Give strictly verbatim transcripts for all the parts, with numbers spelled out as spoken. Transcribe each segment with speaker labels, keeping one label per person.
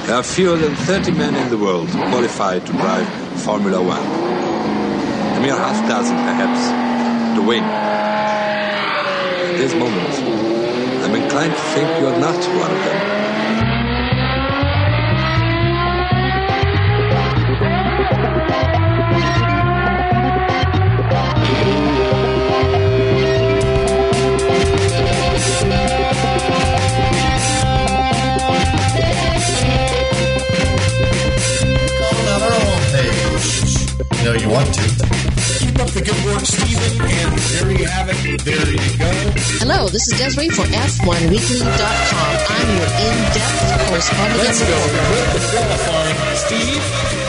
Speaker 1: There are fewer than thirty men in the world qualified to drive Formula One. A mere half dozen, perhaps, to win. At this moment, I'm inclined to think you're not one of them.
Speaker 2: No, you want to.
Speaker 3: Keep up the good work, Stephen, and there you have it. There you go.
Speaker 4: Hello, this is Desiree for F one weekly dot com. I'm your in-depth correspondent.
Speaker 3: Let's go. With the qualifying, Steve.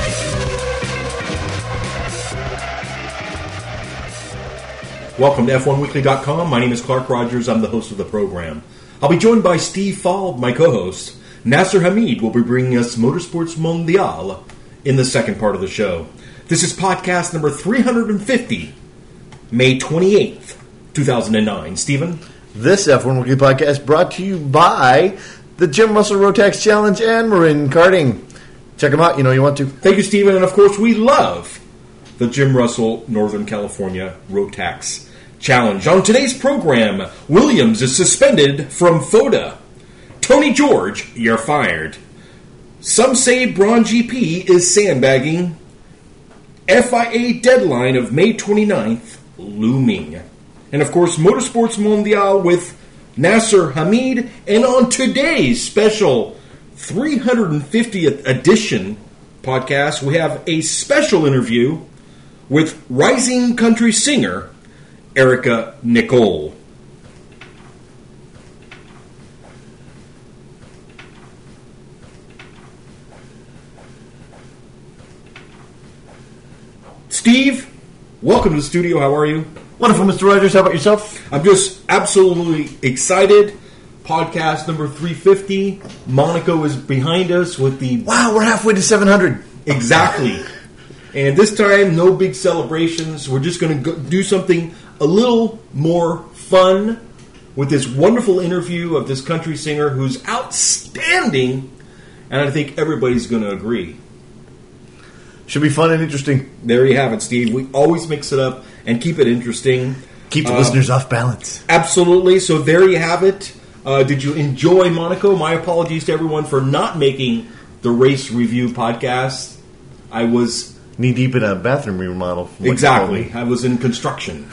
Speaker 5: Welcome to F one weekly dot com. My name is Clark Rogers. I'm the host of the program. I'll be joined by Steve Falb, my co-host. Nasser Hamid will be bringing us Motorsports Mondial in the second part of the show. This is podcast number three hundred fifty, May twenty-eighth, two thousand nine. Stephen?
Speaker 2: This F one Weekly podcast brought to you by the Jim Russell Rotax Challenge and Marin Karting. Check them out, you know you want to.
Speaker 5: Thank you, Stephen. And, of course, we love the Jim Russell Northern California Rotax Challenge. On today's program, Williams is suspended from FODA. Tony George, you're fired. Some say Braun G P is sandbagging. F I A deadline of May twenty-ninth looming. And of course, Motorsports Mondial with Nasser Hamid. And on today's special three hundred fiftieth edition podcast, we have a special interview with rising country singer Erica Nicole. Steve, welcome to the studio. How are you?
Speaker 2: Wonderful, Mister Rogers. How about yourself?
Speaker 5: I'm just absolutely excited. Podcast number three fifty. Monaco is behind us with the...
Speaker 2: Wow, we're halfway to seven hundred.
Speaker 5: Exactly. And this time, no big celebrations. We're just going to do something a little more fun with this wonderful interview of this country singer who's outstanding. And I think everybody's going to agree.
Speaker 2: Should be fun and interesting.
Speaker 5: There you have it, Steve. We always mix it up and keep it interesting.
Speaker 2: Keep the
Speaker 5: uh,
Speaker 2: listeners off balance.
Speaker 5: Absolutely. So there you have it. Uh, did you enjoy Monaco? My apologies to everyone for not making the race review podcast. I was...
Speaker 2: knee-deep in a bathroom remodel.
Speaker 5: Exactly. I was in construction.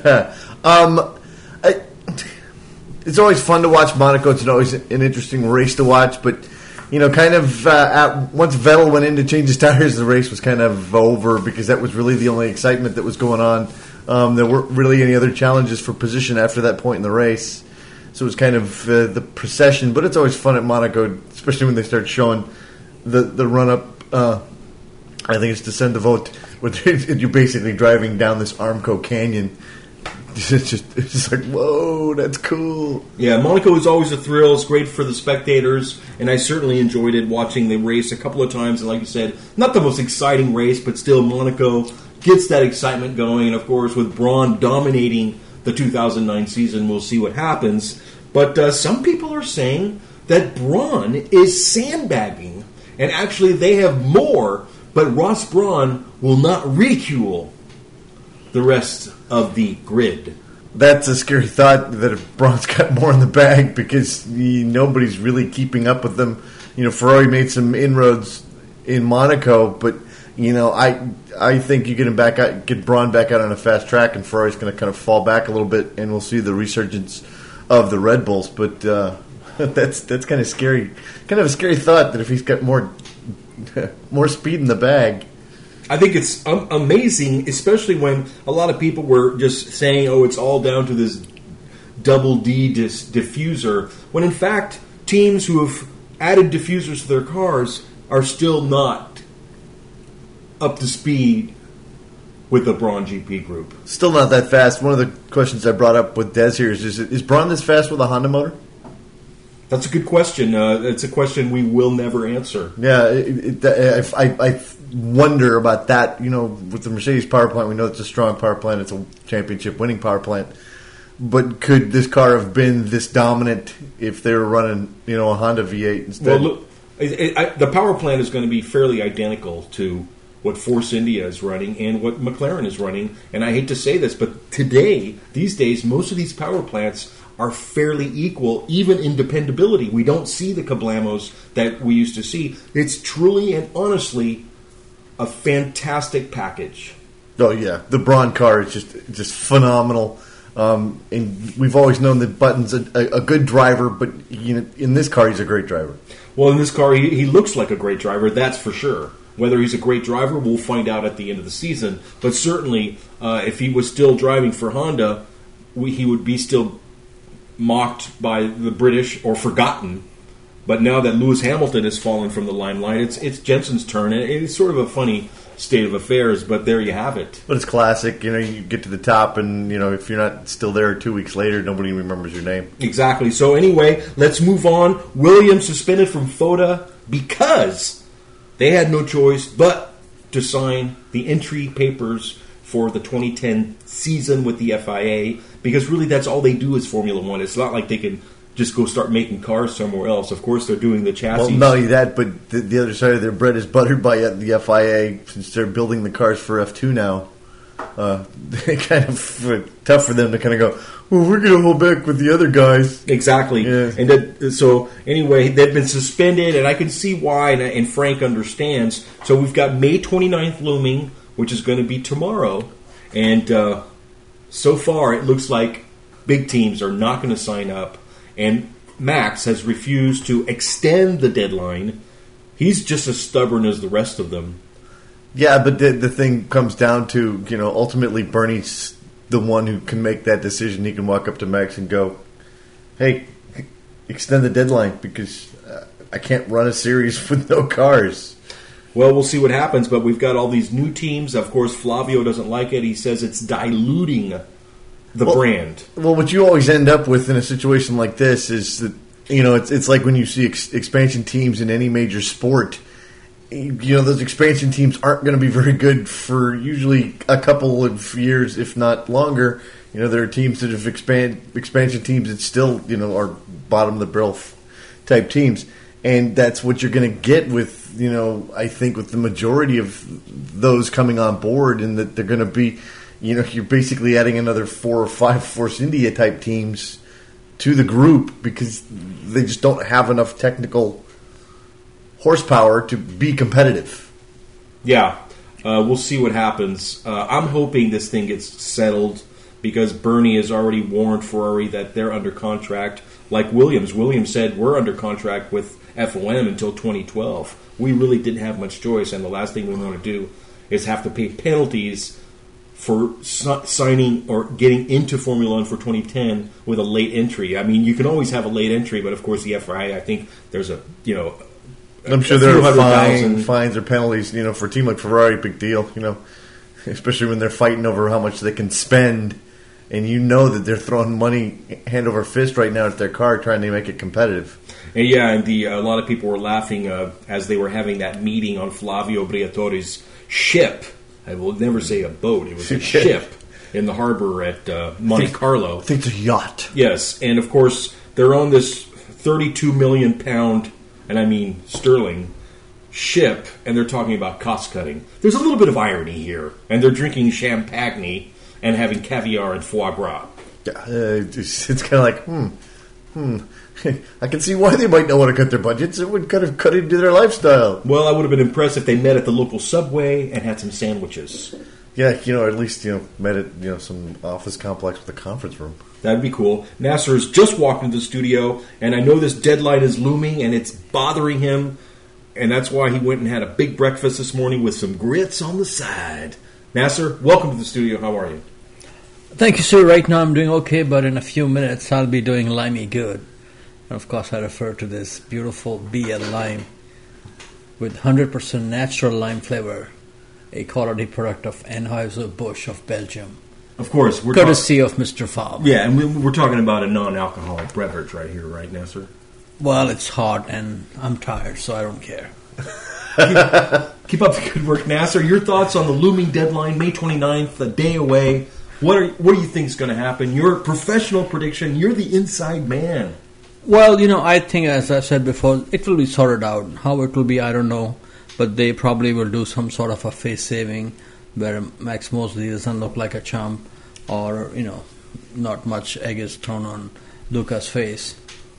Speaker 2: um, I, it's always fun to watch Monaco. It's always an interesting race to watch, but... You know, kind of, uh, at, once Vettel went in to change his tires, the race was kind of over because that was really the only excitement that was going on. Um, there weren't really any other challenges for position after that point in the race. So it was kind of uh, the procession. But it's always fun at Monaco, especially when they start showing the, the run-up, uh, I think it's Descend to Vote, where you're basically driving down this Armco Canyon. It's just, it's just like, whoa, that's cool.
Speaker 5: Yeah, Monaco is always a thrill. It's great for the spectators, and I certainly enjoyed it watching the race a couple of times. And like you said, not the most exciting race, but still Monaco gets that excitement going. And of course, with Braun dominating the two thousand nine season, we'll see what happens. But uh, some people are saying that Braun is sandbagging, and actually they have more, but Ross Braun will not ridicule the rest of the grid.
Speaker 2: That's a scary thought that if Braun's got more in the bag because he, nobody's really keeping up with them. You know, Ferrari made some inroads in Monaco, but you know, I I think you get him back out, get Braun back out on a fast track, and Ferrari's going to kind of fall back a little bit, and we'll see the resurgence of the Red Bulls. But uh, that's that's kind of scary, kind of a scary thought that if he's got more more speed in the bag.
Speaker 5: I think it's um, amazing, especially when a lot of people were just saying, oh, it's all down to this double D dis- diffuser, when in fact, teams who have added diffusers to their cars are still not up to speed with the Braun G P group.
Speaker 2: Still not that fast. One of the questions I brought up with Des here is, is, is Braun this fast with a Honda motor?
Speaker 5: That's a good question. Uh, it's a question we will never answer.
Speaker 2: Yeah, it, it, I, I wonder about that. You know, with the Mercedes power plant, we know it's a strong power plant. It's a championship-winning power plant. But could this car have been this dominant if they were running, you know, a Honda V eight instead?
Speaker 5: Well, look, It, it, I, the power plant is going to be fairly identical to what Force India is running and what McLaren is running. And I hate to say this, but today, these days, most of these power plants are fairly equal, even in dependability. We don't see the kablamos that we used to see. It's truly and honestly a fantastic package.
Speaker 2: Oh yeah, the Braun car is just just phenomenal. Um, and we've always known that Button's a, a, a good driver, but you know, in this car, he's a great driver.
Speaker 5: Well, in this car, he, he looks like a great driver, that's for sure. Whether he's a great driver, we'll find out at the end of the season. But certainly, uh, if he was still driving for Honda, we, he would be still mocked by the British or forgotten. But now that Lewis Hamilton has fallen from the limelight, it's it's Jensen's turn. And it's sort of a funny state of affairs, but there you have it.
Speaker 2: But it's classic. You know, you get to the top, and you know, if you're not still there two weeks later, nobody remembers your name.
Speaker 5: Exactly. So anyway, let's move on. Williams suspended from FOTA because they had no choice but to sign the entry papers for the twenty ten season with the F I A, because really that's all they do is Formula One. It's not like they can just go start making cars somewhere else. Of course, they're doing the chassis.
Speaker 2: Well, not only that, but the, the other side of their bread is buttered by the F I A, since they're building the cars for F two now. Uh, they kind of uh, tough for them to kind of go, well, we're going to hold back with the other guys.
Speaker 5: Exactly.
Speaker 2: Yeah.
Speaker 5: And that, so anyway, they've been suspended, and I can see why, and, and Frank understands. So we've got May twenty-ninth looming, which is going to be tomorrow. And uh, so far, it looks like big teams are not going to sign up. And Max has refused to extend the deadline. He's just as stubborn as the rest of them.
Speaker 2: Yeah, but the, the thing comes down to, you know, ultimately Bernie's the one who can make that decision. He can walk up to Max and go, hey, extend the deadline because uh, I can't run a series with no cars.
Speaker 5: Well, we'll see what happens, but we've got all these new teams. Of course, Flavio doesn't like it. He says it's diluting the
Speaker 2: well,
Speaker 5: brand.
Speaker 2: Well, what you always end up with in a situation like this is that, you know, it's it's like when you see ex- expansion teams in any major sport. You know, those expansion teams aren't going to be very good for usually a couple of years, if not longer. You know, there are teams that have expand expansion teams that still, you know, are bottom of the barrel type teams, and that's what you're going to get with, you know, I think with the majority of those coming on board, and that they're going to be, you know, you're basically adding another four or five Force India type teams to the group because they just don't have enough technical horsepower to be competitive.
Speaker 5: Yeah, uh, we'll see what happens. Uh, I'm hoping this thing gets settled because Bernie has already warned Ferrari that they're under contract. Like Williams. Williams said we're under contract with F O M until twenty twelve. We really didn't have much choice, and the last thing we want to do is have to pay penalties for signing or getting into Formula One for twenty ten with a late entry. I mean, you can always have a late entry, but of course the F I A, I think there's a, you know,
Speaker 2: I'm sure there are fine, fines or penalties, you know, for a team like Ferrari, big deal, you know, especially when they're fighting over how much they can spend, and you know that they're throwing money hand over fist right now at their car trying to make it competitive.
Speaker 5: And yeah, and the a lot of people were laughing uh, as they were having that meeting on Flavio Briatore's ship. I will never say a boat; it was a ship in the harbor at uh, Monte Carlo.
Speaker 2: I think it's a yacht.
Speaker 5: Yes, and of course they're on this thirty-two million pound. And I mean sterling, ship, and they're talking about cost cutting. There's a little bit of irony here, and they're drinking champagne and having caviar and foie gras.
Speaker 2: Yeah, uh, it's, it's kind of like, hmm, hmm. I can see why they might not want to cut their budgets. It would kind of cut into their lifestyle.
Speaker 5: Well, I would have been impressed if they met at the local Subway and had some sandwiches.
Speaker 2: Yeah, you know, at least, you know, met at, you know, some office complex with a conference room.
Speaker 5: That'd be cool. Nasser's just walked into the studio, and I know this deadline is looming, and it's bothering him, and that's why he went and had a big breakfast this morning with some grits on the side. Nasser, welcome to the studio. How are you?
Speaker 6: Thank you, sir. Right now I'm doing okay, but in a few minutes I'll be doing limey good. And of course I refer to this beautiful B L lime with one hundred percent natural lime flavor, a quality product of Anheuser-Busch of Belgium.
Speaker 5: Of course. We're
Speaker 6: Courtesy talk- of Mister Fabre.
Speaker 5: Yeah, and we, we're talking about a non-alcoholic beverage right here, right, Nasser?
Speaker 6: Well, it's hot, and I'm tired, so I don't care.
Speaker 5: keep, keep up the good work, Nasser. Your thoughts on the looming deadline, May twenty-ninth, a day away. What are what do you think is going to happen? Your professional prediction. You're the inside man.
Speaker 6: Well, you know, I think, as I said before, it will be sorted out. How it will be, I don't know. But they probably will do some sort of a face saving where Max Mosley doesn't look like a chump, or, you know, not much egg is thrown on Luca's face.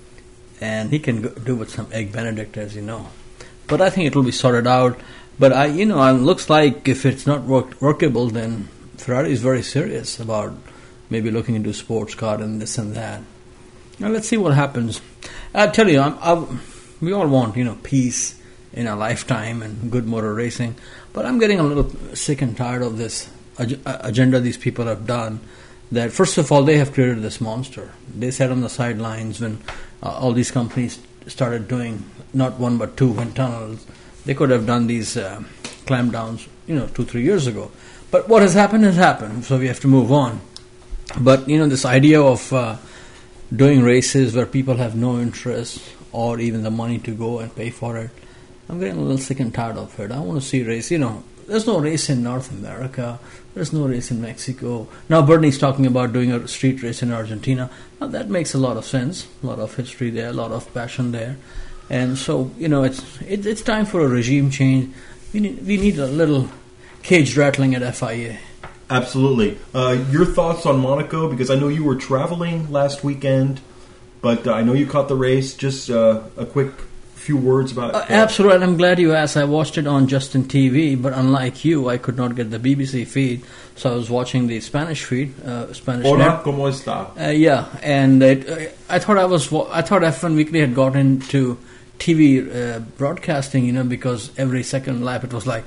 Speaker 6: And he can go, do with some egg Benedict, as you know. But I think it will be sorted out. But, I, you know, it looks like if it's not work, workable, then Ferrari is very serious about maybe looking into sports car and this and that. Now, let's see what happens. I tell you, I'm, I, we all want, you know, peace in our lifetime and good motor racing. But I'm getting a little sick and tired of this ag- agenda these people have done. That, first of all, they have created this monster. They sat on the sidelines when uh, all these companies started doing not one but two wind tunnels. They could have done these uh, clamp downs, you know, two, three years ago. But what has happened has happened, so we have to move on. But, you know, this idea of uh, doing races where people have no interest or even the money to go and pay for it, I'm getting a little sick and tired of it. I want to see race. You know, there's no race in North America. There's no race in Mexico. Now Bernie's talking about doing a street race in Argentina. Now that makes a lot of sense. A lot of history there, a lot of passion there. And so, you know, it's it, it's time for a regime change. We need, we need a little cage rattling at F I A.
Speaker 5: Absolutely. Uh, your thoughts on Monaco? Because I know you were traveling last weekend, but uh, I know you caught the race. Just uh, a quick few words about it.
Speaker 6: Uh, absolutely. I'm glad you asked. I watched it on Justin T V, but unlike you, I could not get the B B C feed, so I was watching the Spanish feed. Uh, Spanish.
Speaker 5: Hola,
Speaker 6: net.
Speaker 5: ¿cómo está?
Speaker 6: Uh, yeah, and it, uh, I thought I was. I thought F one Weekly had got into T V uh, broadcasting, you know, because every second lap it was like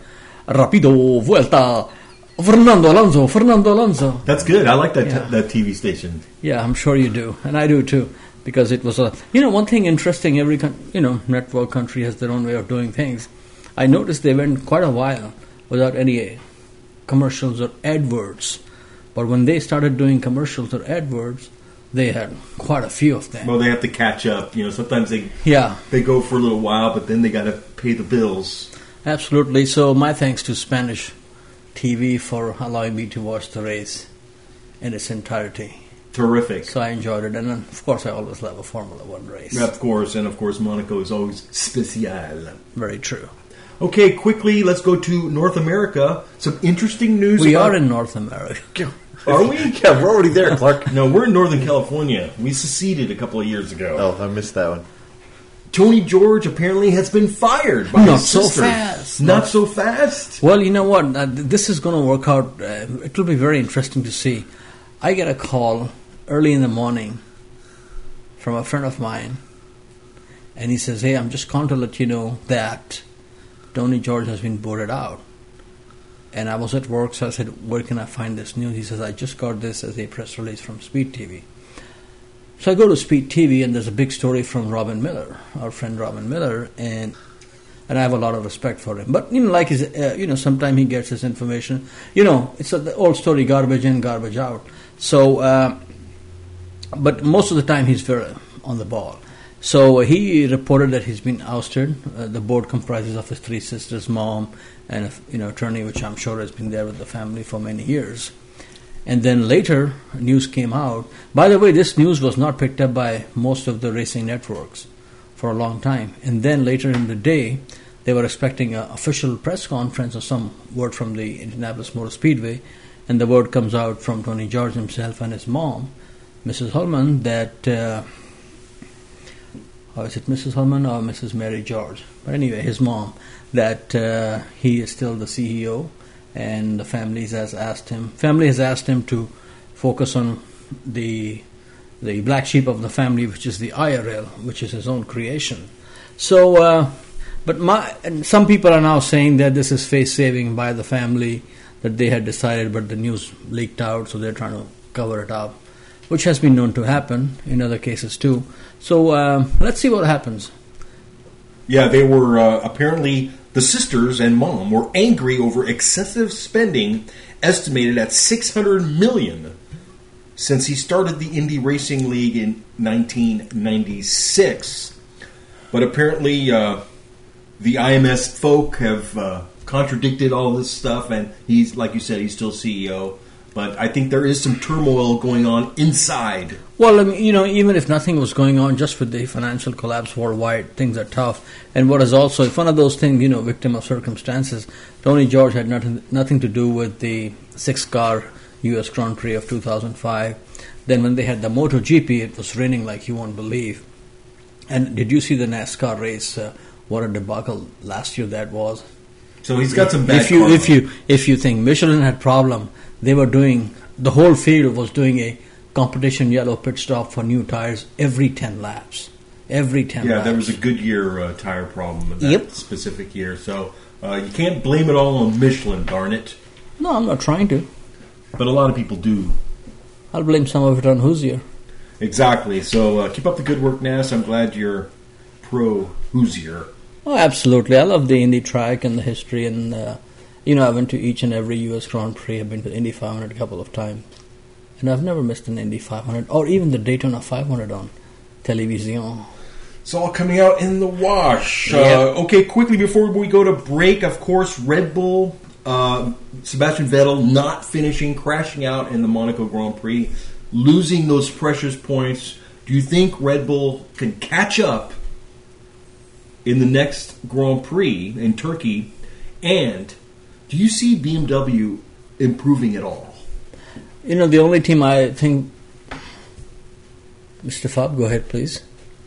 Speaker 6: Rapido Vuelta. Fernando Alonso, Fernando Alonso.
Speaker 5: That's good. I like that
Speaker 6: Yeah.
Speaker 5: t- that T V station.
Speaker 6: Yeah, I'm sure you do, and I do too, because it was a. You know, one thing interesting. Every con- you know network country has their own way of doing things. I noticed they went quite a while without any commercials or AdWords, but when they started doing commercials or AdWords, they had quite a few of them.
Speaker 5: Well, they have to catch up. You know, sometimes they
Speaker 6: Yeah,
Speaker 5: they go for a little while, but then they got to pay the bills.
Speaker 6: absolutely. So my thanks to Spanish T V for allowing me to watch the race in its entirety.
Speaker 5: Terrific.
Speaker 6: So I enjoyed it, and then, of course, I always love a Formula One race.
Speaker 5: Of course, and of course, Monaco is always special.
Speaker 6: Very true.
Speaker 5: Okay, quickly, let's go to North America. Some interesting news.
Speaker 6: We
Speaker 5: about-
Speaker 6: are in North America.
Speaker 5: Are we?
Speaker 2: Yeah, we're already there, Clark.
Speaker 5: No, we're in Northern California. We seceded a couple of years ago.
Speaker 2: Oh, I missed that one.
Speaker 5: Tony George apparently has been fired by
Speaker 6: Not
Speaker 5: his
Speaker 6: so
Speaker 5: sister.
Speaker 6: fast.
Speaker 5: Not
Speaker 6: Not-
Speaker 5: so fast.
Speaker 6: Well, you know what? Uh, th- this is going to work out. Uh, it will be very interesting to see. I get a call early in the morning from a friend of mine, and he says, "Hey, I'm just calling to let you know that Tony George has been boarded out." And I was at work, so I said, "Where can I find this news?" He says, "I just got this as a press release from Speed T V." So I go to Speed T V, and there's a big story from Robin Miller, our friend Robin Miller, and and I have a lot of respect for him. But you know, like his, uh, you know, sometimes he gets his information. You know, it's a, the old story: garbage in, garbage out. So, uh, but most of the time he's very on the ball. So he reported that he's been ousted. Uh, the board comprises of his three sisters, mom, and a you know attorney, which I'm sure has been there with the family for many years. And then later, news came out. By the way, this news was not picked up by most of the racing networks for a long time. And then later in the day, they were expecting an official press conference or some word from the Indianapolis Motor Speedway. And the word comes out from Tony George himself and his mom, Missus Holman, that... Uh, or is it Missus Holman or Missus Mary George? But anyway, his mom, that uh, he is still the C E O. And the family has asked him. Family has asked him to focus on the the black sheep of the family, which is the I R L, which is his own creation. So, uh, but my and some people are now saying that this is face saving by the family, that they had decided, but the news leaked out, so they're trying to cover it up, which has been known to happen in other cases too. So uh, let's see what happens.
Speaker 5: Yeah, they were uh, apparently. The sisters and mom were angry over excessive spending, estimated at six hundred million dollars, since he started the Indy Racing League in nineteen ninety-six. But apparently, uh, the I M S folk have uh, contradicted all this stuff, and he's, like you said, he's still C E O. But I think there is some turmoil going on inside.
Speaker 6: Well, I mean, you know, even if nothing was going on, just with the financial collapse worldwide, things are tough. And what is also, it's one of those things, you know, victim of circumstances. Tony George had nothing, nothing to do with the six-car U S Grand Prix of two thousand five. Then when they had the MotoGP, it was raining like you won't believe. And did you see the NASCAR race? Uh, what a debacle last year that was.
Speaker 5: So he's got some bad
Speaker 6: if you
Speaker 5: karma.
Speaker 6: if you if you think Michelin had problem, they were doing, the whole field was doing a competition yellow pit stop for new tires every ten laps. Every ten
Speaker 5: yeah,
Speaker 6: laps.
Speaker 5: there was a Goodyear uh, tire problem in that
Speaker 6: Yep.
Speaker 5: specific year. So uh, you can't blame it all on Michelin, darn it.
Speaker 6: No, I'm not trying to.
Speaker 5: But a lot of people do.
Speaker 6: I'll blame some of it on Hoosier.
Speaker 5: Exactly. So uh, keep up the good work, Nas. I'm glad you're pro Hoosier.
Speaker 6: Oh, absolutely. I love the Indy track and the history. And, uh, you know, I went to each and every U S Grand Prix. I've been to Indy five hundred a couple of times. And I've never missed an Indy five hundred or even the Daytona five hundred on television.
Speaker 5: It's all coming out in the wash.
Speaker 6: Yep.
Speaker 5: Uh, okay, quickly before we go to break, of course, Red Bull, uh, Sebastian Vettel not finishing, crashing out in the Monaco Grand Prix, losing those precious points. Do you think Red Bull can catch up in the next Grand Prix in Turkey? And do you see B M W improving at all?
Speaker 6: You know, the only team I think... Mister Fab, go ahead, please.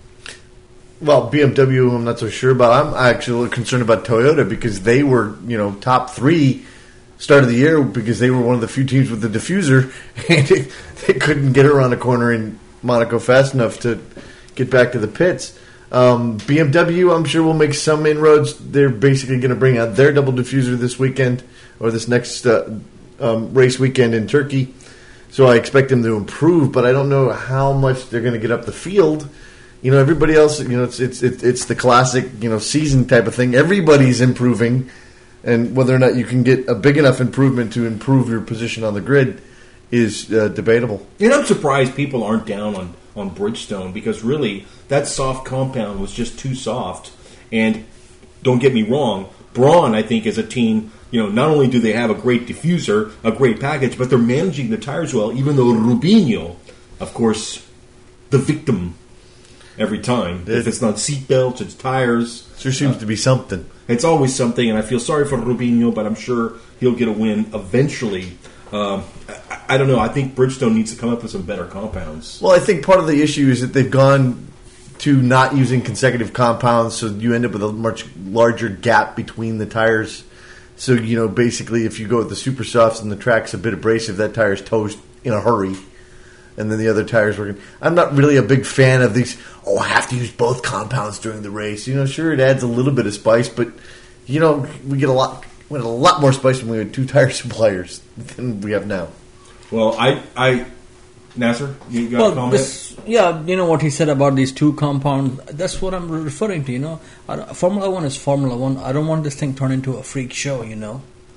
Speaker 2: Well, B M W, I'm not so sure about. I'm actually concerned about Toyota because they were, you know, top three start of the year because they were one of the few teams with the diffuser, and they, they couldn't get around the corner in Monaco fast enough to get back to the pits. Um, B M W, I'm sure, will make some inroads. They're basically going to bring out their double diffuser this weekend or this next uh, um, race weekend in Turkey. So I expect them to improve, but I don't know how much they're going to get up the field. You know, everybody else, you know, it's it's it's the classic, you know, season type of thing. Everybody's improving, and whether or not you can get a big enough improvement to improve your position on the grid is uh, debatable.
Speaker 5: And I'm surprised people aren't down on, on Bridgestone because really that soft compound was just too soft. And don't get me wrong, Braun, I think, is a team, you know, not only do they have a great diffuser, a great package, but they're managing the tires well, even though Rubinho, of course, the victim every time.
Speaker 2: It,
Speaker 5: if it's not seat belts, it's tires.
Speaker 2: Sure seems
Speaker 5: uh,
Speaker 2: to be something.
Speaker 5: It's always something, and I feel sorry for Rubinho, but I'm sure he'll get a win eventually. Um, I, I don't know. I think Bridgestone needs to come up with some better compounds.
Speaker 2: Well, I think part of the issue is that they've gone to not using consecutive compounds, so you end up with a much larger gap between the tires. So, you know, basically, if you go with the super softs and the track's a bit abrasive, that tire's toast in a hurry. And then the other tires working. I'm not really a big fan of these, oh, I have to use both compounds during the race. You know, sure, it adds a little bit of spice, but, you know, we get a lot we had a lot more spice when we had two tire suppliers than we have now.
Speaker 5: Well, I, I Nasser, you got
Speaker 6: Well,
Speaker 5: a comment?
Speaker 6: this, yeah, you know what he said about these two compounds. That's what I'm referring to. You know, I don't- Formula One is Formula One. I don't want this thing turned into a freak show. You know,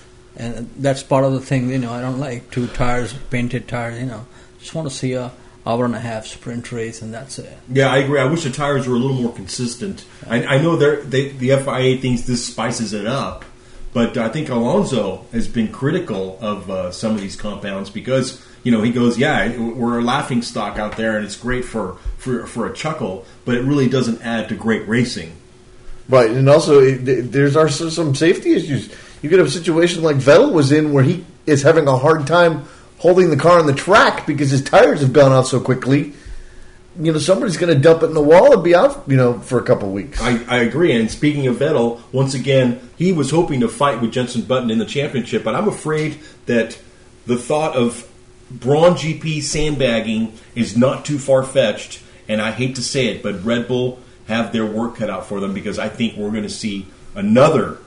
Speaker 6: and that's part of the thing. You know, I don't like two tires, painted tires. You know, just want to see a hour and a half sprint race, and that's it.
Speaker 5: Yeah, I agree. I wish the tires were a little more consistent. I, I know they're, they, the F I A thinks this spices it up, but I think Alonso has been critical of uh, some of these compounds because, you know, he goes, yeah, we're a laughing stock out there, and it's great for, for, for a chuckle, but it really doesn't add to great racing.
Speaker 2: Right, and also it, there's also some safety issues. You could have a situation like Vettel was in where he is having a hard time holding the car on the track because his tires have gone out so quickly. You know, somebody's going to dump it in the wall and be out, you know, for a couple of weeks.
Speaker 5: I, I agree. And speaking of Vettel, once again, he was hoping to fight with Jenson Button in the championship, but I'm afraid that the thought of Braun G P sandbagging is not too far-fetched, and I hate to say it, but Red Bull have their work cut out for them because I think we're going to see another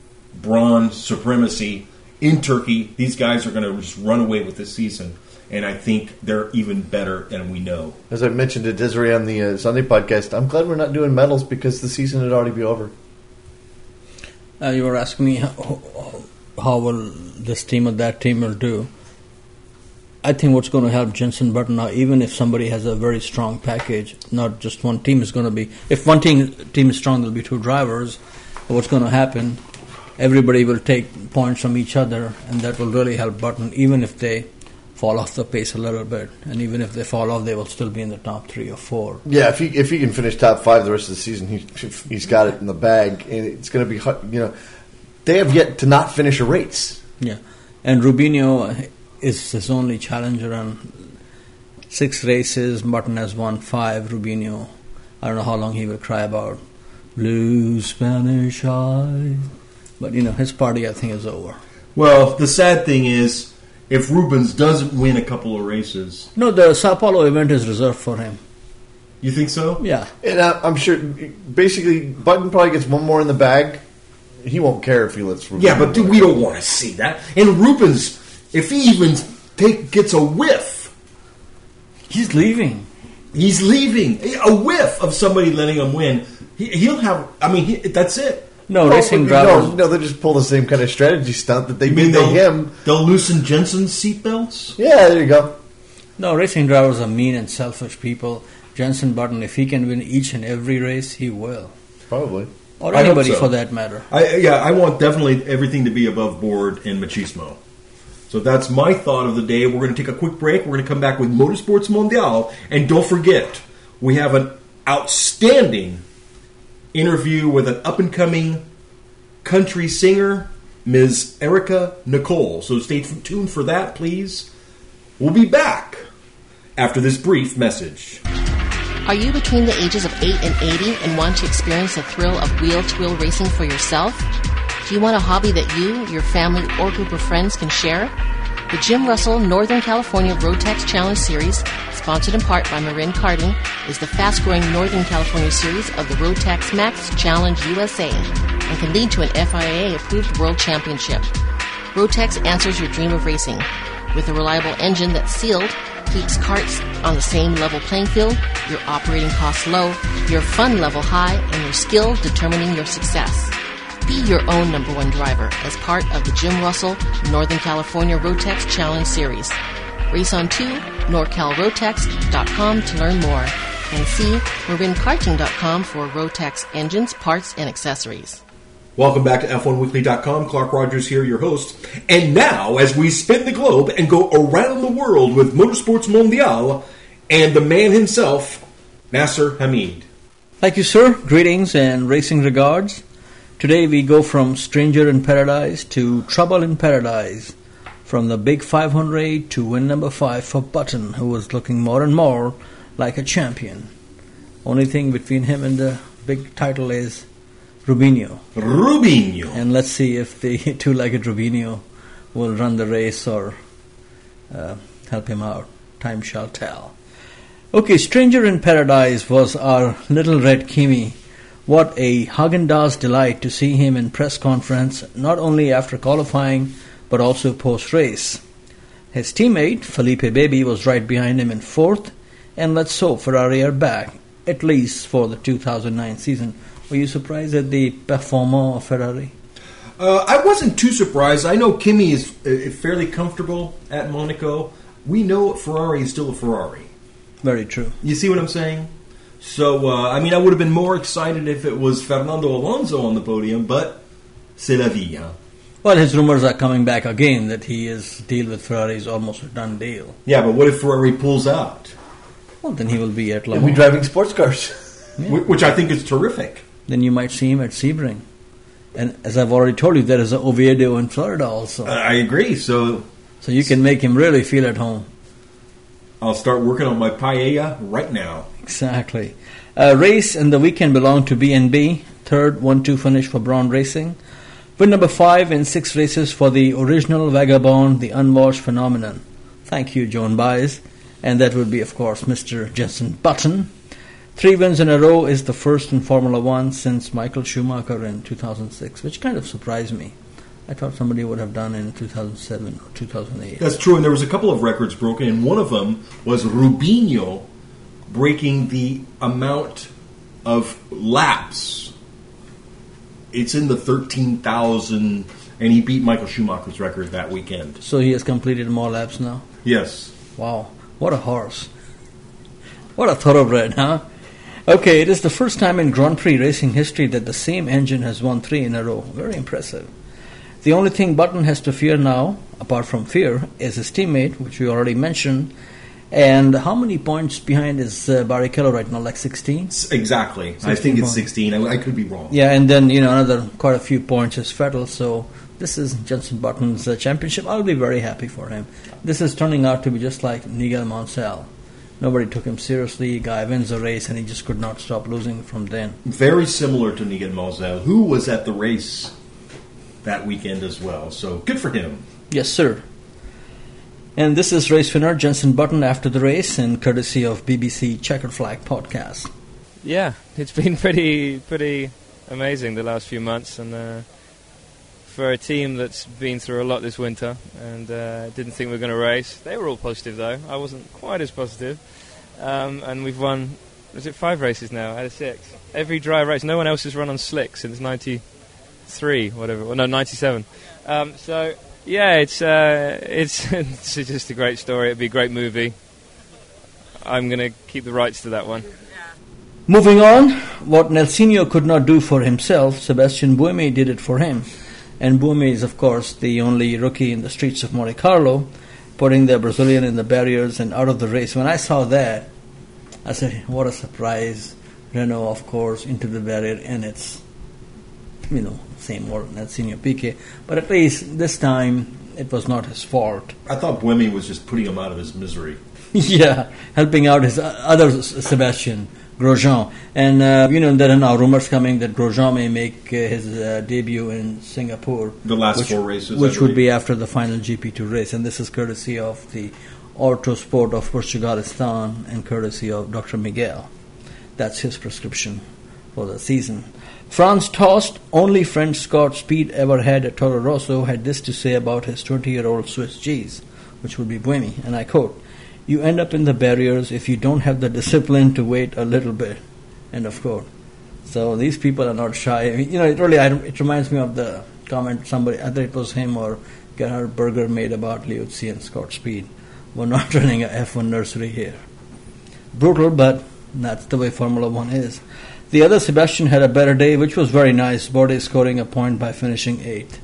Speaker 5: Braun supremacy in Turkey. These guys are going to just run away with this season, and I think they're even better than we know.
Speaker 2: As I mentioned to Desiree on the uh, Sunday podcast, I'm glad we're not doing medals because the season would already be over.
Speaker 6: Uh, you were asking me how, how will this team or that team will do. I think what's going to help Jenson Button now, even if somebody has a very strong package, not just one team is going to be. If one team team is strong, there'll be two drivers. What's going to happen? Everybody will take points from each other, and that will really help Button, even if they fall off the pace a little bit. And even if they fall off, they will still be in the top three or four.
Speaker 2: Yeah, if he if he can finish top five the rest of the season, he he's got it in the bag, and it's going to be hu- you know they have yet to not finish a race.
Speaker 6: Yeah, and Rubinho is his only challenger on six races. Martin has won five. Rubinho, I don't know how long he will cry about blue Spanish eyes, but you know his party I think is over.
Speaker 5: Well, the sad thing is, if Rubens doesn't win a couple of races...
Speaker 6: No, the Sao Paulo event is reserved for him.
Speaker 5: You think so?
Speaker 6: Yeah.
Speaker 2: And I, I'm sure, basically, Button probably gets one more in the bag. He won't care if he lets Rubens.
Speaker 5: Yeah, but dude, we don't want to see that. And Rubens, if he even take, gets a whiff...
Speaker 6: He's leaving.
Speaker 5: He's leaving. A whiff of somebody letting him win. He, he'll have... I mean, he, that's it.
Speaker 6: No,
Speaker 2: no,
Speaker 6: racing
Speaker 2: no,
Speaker 6: drivers...
Speaker 2: No, they just pull the same kind of strategy stunt that they
Speaker 5: You mean
Speaker 2: did to
Speaker 5: they'll,
Speaker 2: him.
Speaker 5: they'll loosen Jensen's seatbelts?
Speaker 2: Yeah, there you go.
Speaker 6: No, racing drivers are mean and selfish people. Jensen Button, if he can win each and every race, he will.
Speaker 2: Probably.
Speaker 6: Or
Speaker 5: I hope
Speaker 6: anybody
Speaker 5: so.
Speaker 6: for that matter.
Speaker 5: I, yeah, I want definitely everything to be above board and machismo. So that's my thought of the day. We're going to take a quick break. We're going to come back with Motorsports Mondial. And don't forget, we have an outstanding interview with an up-and-coming country singer, Miz Erica Nicole. So stay tuned for that, please. We'll be back after this brief message.
Speaker 4: Are you between the ages of eight and eighty and want to experience the thrill of wheel-to-wheel racing for yourself? Do you want a hobby that you, your family, or group of friends can share? The Jim Russell Northern California Rotax Challenge Series, sponsored in part by Marin Karting, is the fast-growing Northern California series of the Rotax Max Challenge U S A and can lead to an F I A-approved World Championship. Rotax answers your dream of racing. With a reliable engine that's sealed, keeps karts on the same level playing field, your operating costs low, your fun level high, and your skill determining your success. Be your own number one driver as part of the Jim Russell Northern California Rotax Challenge Series. Race on to nor cal rotax dot com to learn more, and see marin karting dot com for Rotax engines, parts, and accessories.
Speaker 5: Welcome back to F one weekly dot com. Clark Rogers here, your host. And now, as we spin the globe and go around the world with Motorsports Mondial and the man himself, Nasser Hamid.
Speaker 6: Thank you, sir. Greetings and racing regards. Today we go from Stranger in Paradise to Trouble in Paradise. From the Big five hundred to win number five for Button, who was looking more and more like a champion. Only thing between him and the big title is Rubinho.
Speaker 5: Rubinho.
Speaker 6: And let's see if the two-legged Rubinho will run the race or uh, help him out. Time shall tell. Okay, Stranger in Paradise was our little red Kimi. What a Haagen-Dazs delight to see him in press conference, not only after qualifying, but also post-race. His teammate, Felipe Baby, was right behind him in fourth, and let's hope Ferrari are back, at least for the two thousand nine season. Were you surprised at the performance of Ferrari?
Speaker 5: Uh, I wasn't too surprised. I know Kimi is uh, fairly comfortable at Monaco. We know Ferrari is still a Ferrari.
Speaker 6: Very true.
Speaker 5: You see what I'm saying? So, uh, I mean, I would have been more excited if it was Fernando Alonso on the podium, but c'est la vie, huh?
Speaker 6: Well, his rumors are coming back again that he is deal with Ferrari is almost a done deal.
Speaker 5: Yeah, but what if Ferrari pulls out?
Speaker 6: Well, then he will be at Le
Speaker 2: He'll be
Speaker 6: Mans.
Speaker 2: driving sports cars.
Speaker 6: Yeah.
Speaker 5: Wh- Which I think is terrific.
Speaker 6: Then you might see him at Sebring. And as I've already told you, there is an Oviedo in Florida also.
Speaker 5: Uh, I agree. So
Speaker 6: So you can make him really feel at home.
Speaker 5: I'll start working on my paella right now.
Speaker 6: Exactly. Uh, race and the weekend belonged to B and B. Third one two finish for Braun Racing. Win number five in six races for the original Vagabond, the unwashed phenomenon. Thank you, Joan Baez. And that would be, of course, Mister Jensen Button. Three wins in a row is the first in Formula One since Michael Schumacher in two thousand six, which kind of surprised me. I thought somebody would have done it in two thousand seven or two thousand eight.
Speaker 5: That's true, and there was a couple of records broken, and one of them was Rubinho breaking the amount of laps. It's in the thirteen thousand, and he beat Michael Schumacher's record that weekend.
Speaker 6: So he has completed more laps now?
Speaker 5: Yes.
Speaker 6: Wow, what a horse. What a thoroughbred, huh? Okay, it is the first time in Grand Prix racing history that the same engine has won three in a row. Very impressive. The only thing Button has to fear now, apart from fear, is his teammate, which we already mentioned. And how many points behind is uh, Barrichello right now? Like sixteen?
Speaker 5: Exactly. I think it's
Speaker 6: points.
Speaker 5: sixteen. I, I could be wrong.
Speaker 6: Yeah, and then, you know, another quite a few points is Vettel. So this is Jenson Button's uh, championship. I'll be very happy for him. This is turning out to be just like Nigel Mansell. Nobody took him seriously. Guy wins the race, and he just could not stop losing from then.
Speaker 5: Very similar to Nigel Mansell, who was at the race that weekend as well. So good for him.
Speaker 6: Yes, sir. And this is race winner Jenson Button after the race, and courtesy of B B C Checkered Flag podcast.
Speaker 7: Yeah, it's been pretty pretty amazing the last few months, and uh, for a team that's been through a lot this winter and uh, didn't think we were going to race. They were all positive though. I wasn't quite as positive. Um, and we've won, is it five races now out of six? Every dry race. No one else has run on slick since ninety-three, whatever. Well, no, ninety-seven. Um, so. Yeah, it's uh, it's it's just a great story. It'd be a great movie. I'm going to keep the rights to that one.
Speaker 6: Moving on, what Nelsinho could not do for himself, Sebastian Buemi did it for him. And Buemi is, of course, the only rookie in the streets of Monte Carlo, putting the Brazilian in the barriers and out of the race. When I saw that, I said, what a surprise. Renault, of course, into the barrier, and it's, you know, same old Nelsinho Piquet, but at least this time it was not his fault.
Speaker 5: I thought Buemi was just putting him out of his misery.
Speaker 6: Yeah, helping out his other Sebastian, Grosjean. And, uh, you know, there are now rumors coming that Grosjean may make uh, his uh, debut in Singapore.
Speaker 5: The last
Speaker 6: which,
Speaker 5: four races.
Speaker 6: Which would be after the final G P two race. And this is courtesy of the Autosport of Portugalistan and courtesy of Doctor Miguel. That's his prescription for the season. Franz Tost, only French Scott Speed ever had at Toro Rosso, had this to say about his twenty-year-old Swiss G's, which would be Buemi, and I quote, "You end up in the barriers if you don't have the discipline to wait a little bit," end of quote. So these people are not shy. I mean, you know, it really it reminds me of the comment somebody, either it was him or Gerhard Berger made about Liuzzi and Scott Speed. We're not running a F one nursery here. Brutal, but that's the way Formula One is. The other Sebastian had a better day, which was very nice. Bourdais scoring a point by finishing eighth.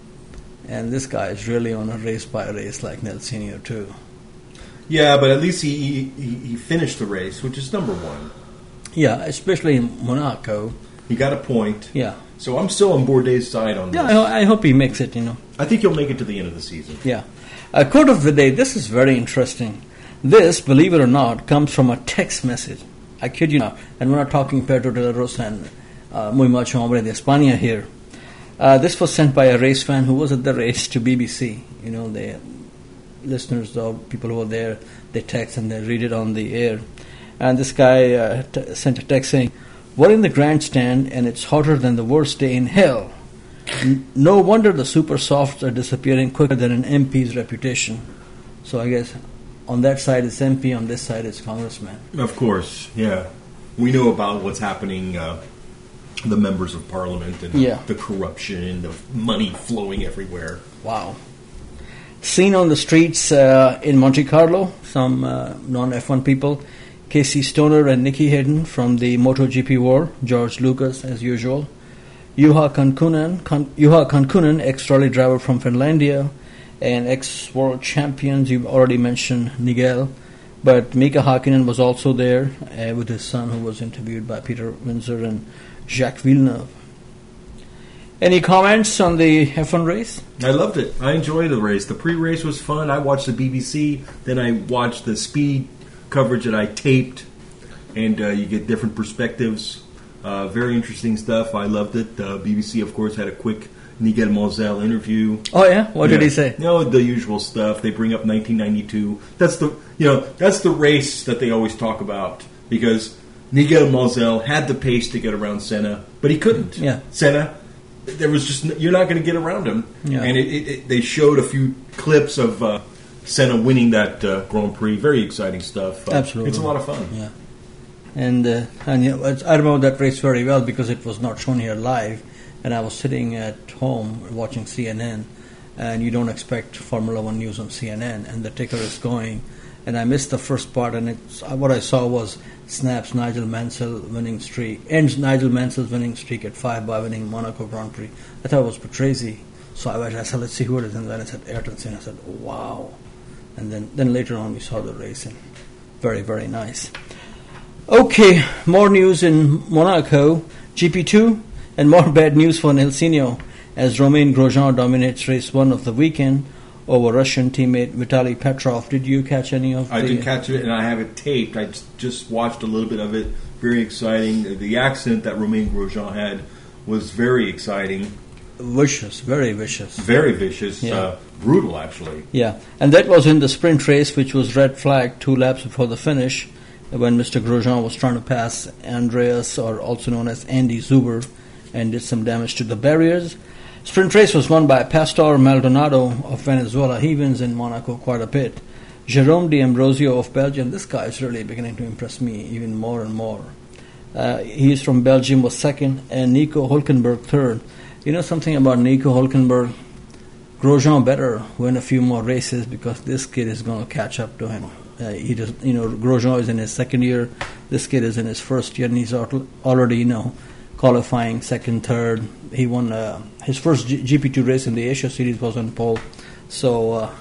Speaker 6: And this guy is really on a race by race like Nelsinho too.
Speaker 5: Yeah, but at least he, he he finished the race, which is number one.
Speaker 6: Yeah, especially in Monaco.
Speaker 5: He got a point.
Speaker 6: Yeah.
Speaker 5: So I'm still on Bourdais' side on
Speaker 6: yeah,
Speaker 5: this.
Speaker 6: Yeah, I, I hope he makes it, you know.
Speaker 5: I think he'll make it to the end of the season.
Speaker 6: Yeah. A quote of the day, this is very interesting. This, believe it or not, comes from a text message. I kid you not. And we're not talking Pedro de la Rosa and uh, Muy Macho Hombre de España here. Uh, this was sent by a race fan who was at the race to B B C. You know, the listeners or people who were there, they text and they read it on the air. And this guy uh, t- sent a text saying, "We're in the grandstand and it's hotter than the worst day in hell. N- no wonder the super softs are disappearing quicker than an M P's reputation." So I guess on that side it's M P, on this side it's congressman.
Speaker 5: Of course, yeah. We know about what's happening, uh, the members of parliament and
Speaker 6: yeah.
Speaker 5: the corruption, the money flowing everywhere.
Speaker 6: Wow. Seen on the streets uh, in Monte Carlo, some uh, non-F one people, Casey Stoner and Nicky Hayden from the MotoGP war, George Lucas as usual, Juha Kankkunen, Kan- Juha Kankkunen, ex-rally driver from Finlandia, and ex-world champions, you've already mentioned Nigel, but Mika Hakkinen was also there uh, with his son, who was interviewed by Peter Windsor and Jacques Villeneuve. Any comments on the F one race?
Speaker 5: I loved it. I enjoyed the race. The pre-race was fun. I watched the B B C, then I watched the speed coverage that I taped, and uh, you get different perspectives. Uh, very interesting stuff. I loved it. Uh, B B C, of course, had a quick Nigel Mansell interview.
Speaker 6: Oh yeah, what
Speaker 5: yeah.
Speaker 6: did he say?
Speaker 5: You know, the usual stuff. They bring up nineteen ninety-two. That's the you know that's the race that they always talk about, because Nigel Mansell had the pace to get around Senna, but he couldn't.
Speaker 6: Yeah,
Speaker 5: Senna. There was just you're not going to get around him,
Speaker 6: yeah.
Speaker 5: and it, it, it, they showed a few clips of uh, Senna winning that uh, Grand Prix. Very exciting stuff. Uh,
Speaker 6: Absolutely,
Speaker 5: it's a lot of fun.
Speaker 6: Yeah, and uh, and you know, I remember that race very well because it was not shown here live, and I was sitting at home watching C N N, and you don't expect Formula One news on C N N, and the ticker is going, and I missed the first part, and it's, what I saw was snaps Nigel Mansell winning streak, ends Nigel Mansell's winning streak at five by winning Monaco Grand Prix. I thought it was Patrese So I went, I said, let's see who it is. And then I said, Ayrton Senna. I said, wow. And then, then later on we saw the race, and very, very nice. Okay, more news in Monaco, G P two, and more bad news for Nelsino as Romain Grosjean dominates race one of the weekend over Russian teammate Vitaly Petrov. Did you catch any of
Speaker 5: I
Speaker 6: the...
Speaker 5: I didn't catch it, and I have it taped. I just watched a little bit of it. Very exciting. The accident that Romain Grosjean had was very exciting.
Speaker 6: Vicious, very vicious.
Speaker 5: Very vicious.
Speaker 6: Yeah.
Speaker 5: Uh, brutal, actually.
Speaker 6: Yeah, and that was in the sprint race, which was red flagged two laps before the finish, when Mister Grosjean was trying to pass Andreas, or also known as Andy Zuber, and did some damage to the barriers. Sprint race was won by Pastor Maldonado of Venezuela. He wins in Monaco quite a bit. Jerome D'Ambrosio of Belgium. This guy is really beginning to impress me even more and more. Uh, he is from Belgium, was second, and Nico Hülkenberg third. You know something about Nico Hülkenberg? Grosjean better win a few more races because this kid is going to catch up to him. Uh, he just, you know, Grosjean is in his second year. This kid is in his first year, and he's already, you know, qualifying second, third. He won uh, his first G- GP2 race in the Asia Series was on pole. So uh,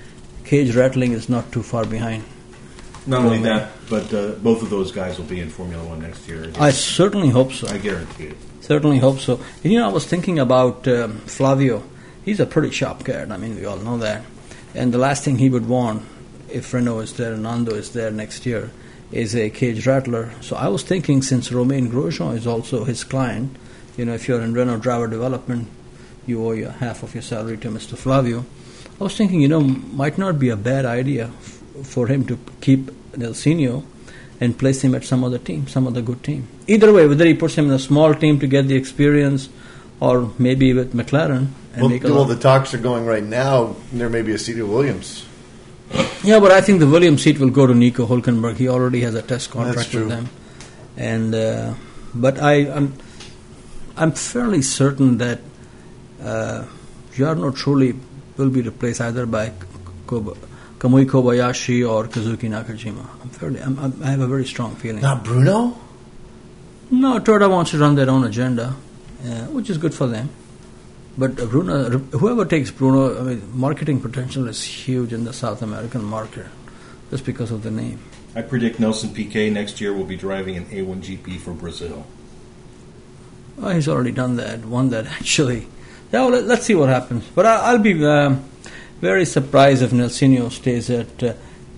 Speaker 6: cage rattling is not too far behind.
Speaker 5: Not only that, but uh, both of those guys will be in Formula One next year.
Speaker 6: I certainly hope so.
Speaker 5: I guarantee it.
Speaker 6: Certainly hope so. You know, I was thinking about um, Flavio. He's a pretty sharp cat. I mean, we all know that. And the last thing he would want, if Renault is there and Nando is there next year, is a cage rattler. So I was thinking, since Romain Grosjean is also his client, you know, if you're in Renault driver development, you owe your half of your salary to Mister Flavio. I was thinking, you know, might not be a bad idea f- for him to keep Nelsino and place him at some other team, some other good team. Either way, whether he puts him in a small team to get the experience, or maybe with McLaren. And
Speaker 2: well,
Speaker 6: make a
Speaker 2: well
Speaker 6: lot.
Speaker 2: the talks are going right now. There may be a seat at Williams.
Speaker 6: Yeah, but I think the Williams seat will go to Nico Hülkenberg. He already has a test contract
Speaker 2: That's true.
Speaker 6: with them. And uh, but I, I'm I'm fairly certain that uh, Jarno Trulli will be replaced either by Koba, Kamui Kobayashi or Kazuki Nakajima. I'm fairly, I'm, I'm, I have a very strong feeling.
Speaker 2: Not Bruno?
Speaker 6: No, Toyota wants to run their own agenda, uh, which is good for them. But uh, Bruno, whoever takes Bruno, I mean, marketing potential is huge in the South American market, just because of the name.
Speaker 5: I predict Nelson Piquet next year will be driving an A one G P for Brazil.
Speaker 6: Oh, he's already done that, won that actually. Yeah, well, let, let's see what happens. But I, I'll be um, very surprised if Nelsino stays at. Uh,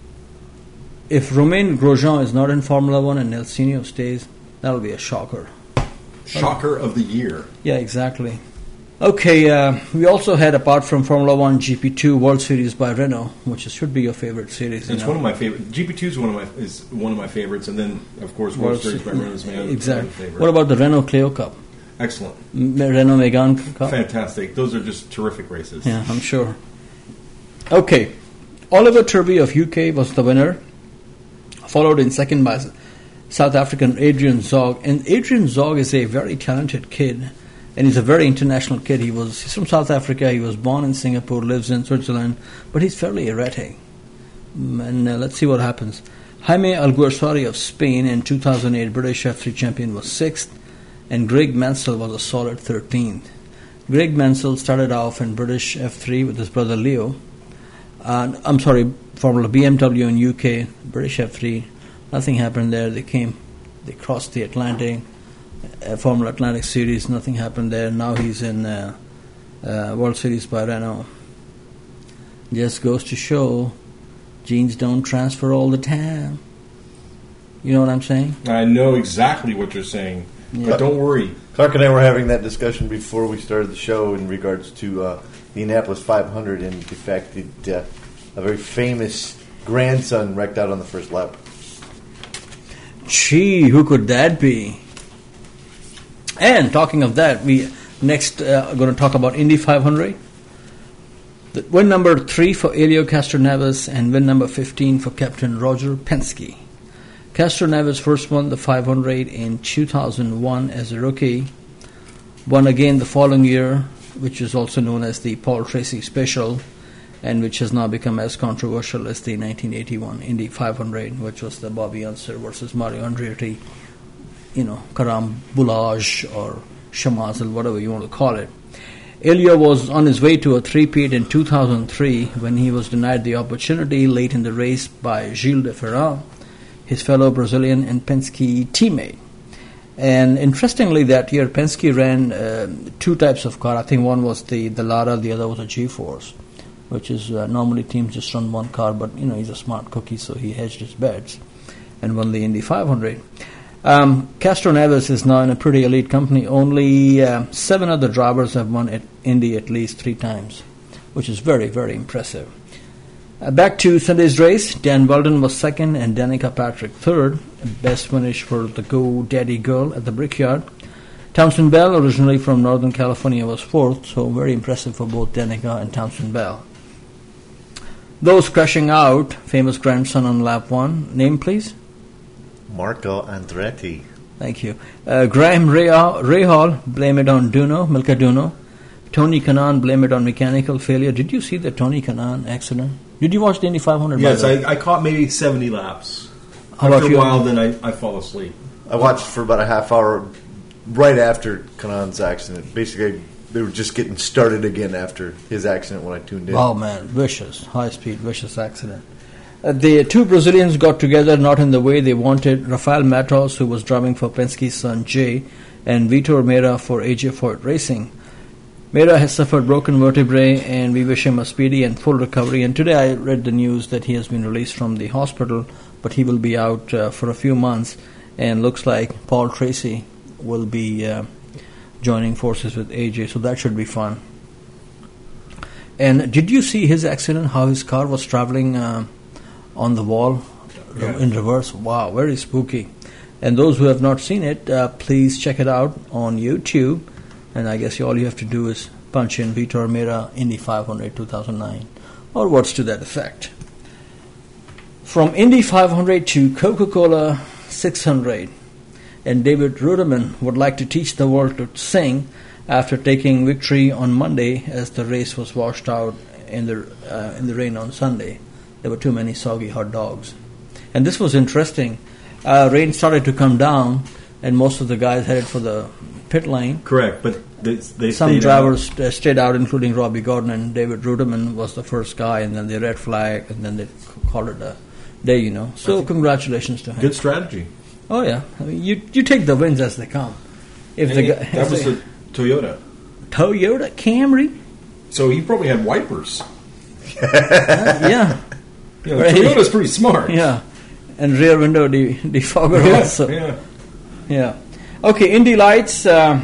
Speaker 6: if Romain Grosjean is not in Formula One and Nelsino stays, that'll be a shocker.
Speaker 5: Shocker of the year.
Speaker 6: Yeah, exactly. Okay, uh, we also had, apart from Formula One, G P two World Series by Renault, which is, should be your favorite series.
Speaker 5: It's
Speaker 6: you know?
Speaker 5: one of my favorite. G P two is one of my is one of my favorites, and then of course World, World Series by Renault is my other
Speaker 6: exactly.
Speaker 5: favorite.
Speaker 6: What about the Renault Clio Cup?
Speaker 5: Excellent.
Speaker 6: M- Renault Megane Cup?
Speaker 5: Fantastic. Those are just terrific races.
Speaker 6: Yeah, I'm sure. Okay, Oliver Turvey of U K was the winner, followed in second by South African Adrian Zog. And Adrian Zog is a very talented kid, and he's a very international kid. He was he's from South Africa. He was born in Singapore, lives in Switzerland, but he's fairly erratic. And uh, let's see what happens. Jaime Alguersuari of Spain, in two thousand eight British F three champion, was sixth, and Greg Mansell was a solid thirteenth. Greg Mansell started off in British F three with his brother Leo. Uh, I'm sorry, Formula B M W in U K, British F three. Nothing happened there. They came, they crossed the Atlantic, uh, Formula Atlantic Series. Nothing happened there. Now he's in uh, uh, World Series by Renault. Just goes to show, genes don't transfer all the time. You know what I'm saying?
Speaker 5: I know exactly what you're saying,
Speaker 6: Yeah.
Speaker 5: but don't worry.
Speaker 2: Clark and I were having that discussion before we started the show in regards to uh, the Indianapolis five hundred and the fact that uh, a very famous grandson wrecked out on the first lap.
Speaker 6: Gee, who could that be? And talking of that, we next uh, are going to talk about Indy five hundred. The win number three for Elio Castroneves and win number fifteen for Captain Roger Penske. Castroneves first won the five hundred in two thousand one as a rookie. Won again the following year, which is also known as the Paul Tracy Special, and which has now become as controversial as the nineteen eighty-one Indy five hundred, which was the Bobby Unser versus Mario Andretti, you know, carambolage or chamazel, whatever you want to call it. Ilya was on his way to a three-peat in two thousand three when he was denied the opportunity late in the race by Gilles de Ferran, his fellow Brazilian and Penske teammate. And interestingly, that year Penske ran uh, two types of car. I think one was the, the Lara, the other was a G-Force, which is uh, normally teams just run one car, but you know he's a smart cookie, so he hedged his bets and won the Indy five hundred. Um, Castro Neves is now in a pretty elite company. Only uh, seven other drivers have won at Indy at least three times, which is very, very impressive. Uh, back to Sunday's race, Dan Weldon was second and Danica Patrick third. Best finish for the Go Daddy Girl at the Brickyard. Townsend Bell, originally from Northern California, was fourth, so very impressive for both Danica and Townsend Bell. Those crashing out, famous grandson on lap one. Name, please?
Speaker 2: Marco Andretti.
Speaker 6: Thank you. Uh, Graham Rahal, blame it on Duno, Milka Duno. Tony Kanaan, blame it on mechanical failure. Did you see the Tony Kanaan accident? Did you watch the Indy five hundred?
Speaker 5: Yes, I, I caught maybe seventy laps.
Speaker 6: How
Speaker 5: After
Speaker 6: about
Speaker 5: a
Speaker 6: you?
Speaker 5: while, then I, I fall asleep.
Speaker 2: I watched for about a half hour right after Kanaan's accident. Basically, they were just getting started again after his accident when I tuned in.
Speaker 6: Oh man, vicious, high-speed, vicious accident. Uh, the two Brazilians got together not in the way they wanted. Rafael Matos, who was driving for Penske's son Jay, and Vitor Meira for A J Foyt Racing. Meira has suffered broken vertebrae, and we wish him a speedy and full recovery. And today I read the news that he has been released from the hospital, but he will be out uh, for a few months, and looks like Paul Tracy will be uh, joining forces with A J, so that should be fun. And did you see his accident, how his car was traveling uh, on the wall
Speaker 5: Yeah.
Speaker 6: in reverse? Wow, very spooky. And those who have not seen it, uh, please check it out on YouTube. And I guess all you have to do is punch in Vitor Meira Indy five hundred two thousand nine, or words to that effect. From Indy five hundred to Coca-Cola six hundred. And David Ruderman would like to teach the world to sing after taking victory on Monday as the race was washed out in the uh, in the rain on Sunday. There were too many soggy hot dogs. And this was interesting. Uh, rain started to come down, and most of the guys headed for the pit lane.
Speaker 5: Correct, but they, they
Speaker 6: Some
Speaker 5: stayed
Speaker 6: drivers
Speaker 5: out.
Speaker 6: uh, stayed out, including Robbie Gordon, and David Ruderman was the first guy, and then the red flag, and then they called it a day, you know. So congratulations to him.
Speaker 5: Good strategy.
Speaker 6: Oh yeah, I mean, you you take the wins as they come. If
Speaker 5: And
Speaker 6: the
Speaker 5: he-
Speaker 6: guy,
Speaker 5: that was
Speaker 6: the
Speaker 5: the Toyota.
Speaker 6: Toyota Camry,
Speaker 5: So he probably had wipers.
Speaker 6: yeah,
Speaker 5: You know,
Speaker 6: Right.
Speaker 5: Toyota's pretty smart.
Speaker 6: yeah, and rear window de- defogger
Speaker 5: Yeah,
Speaker 6: also.
Speaker 5: yeah.
Speaker 6: Yeah. Okay, Indy Lights. Uh,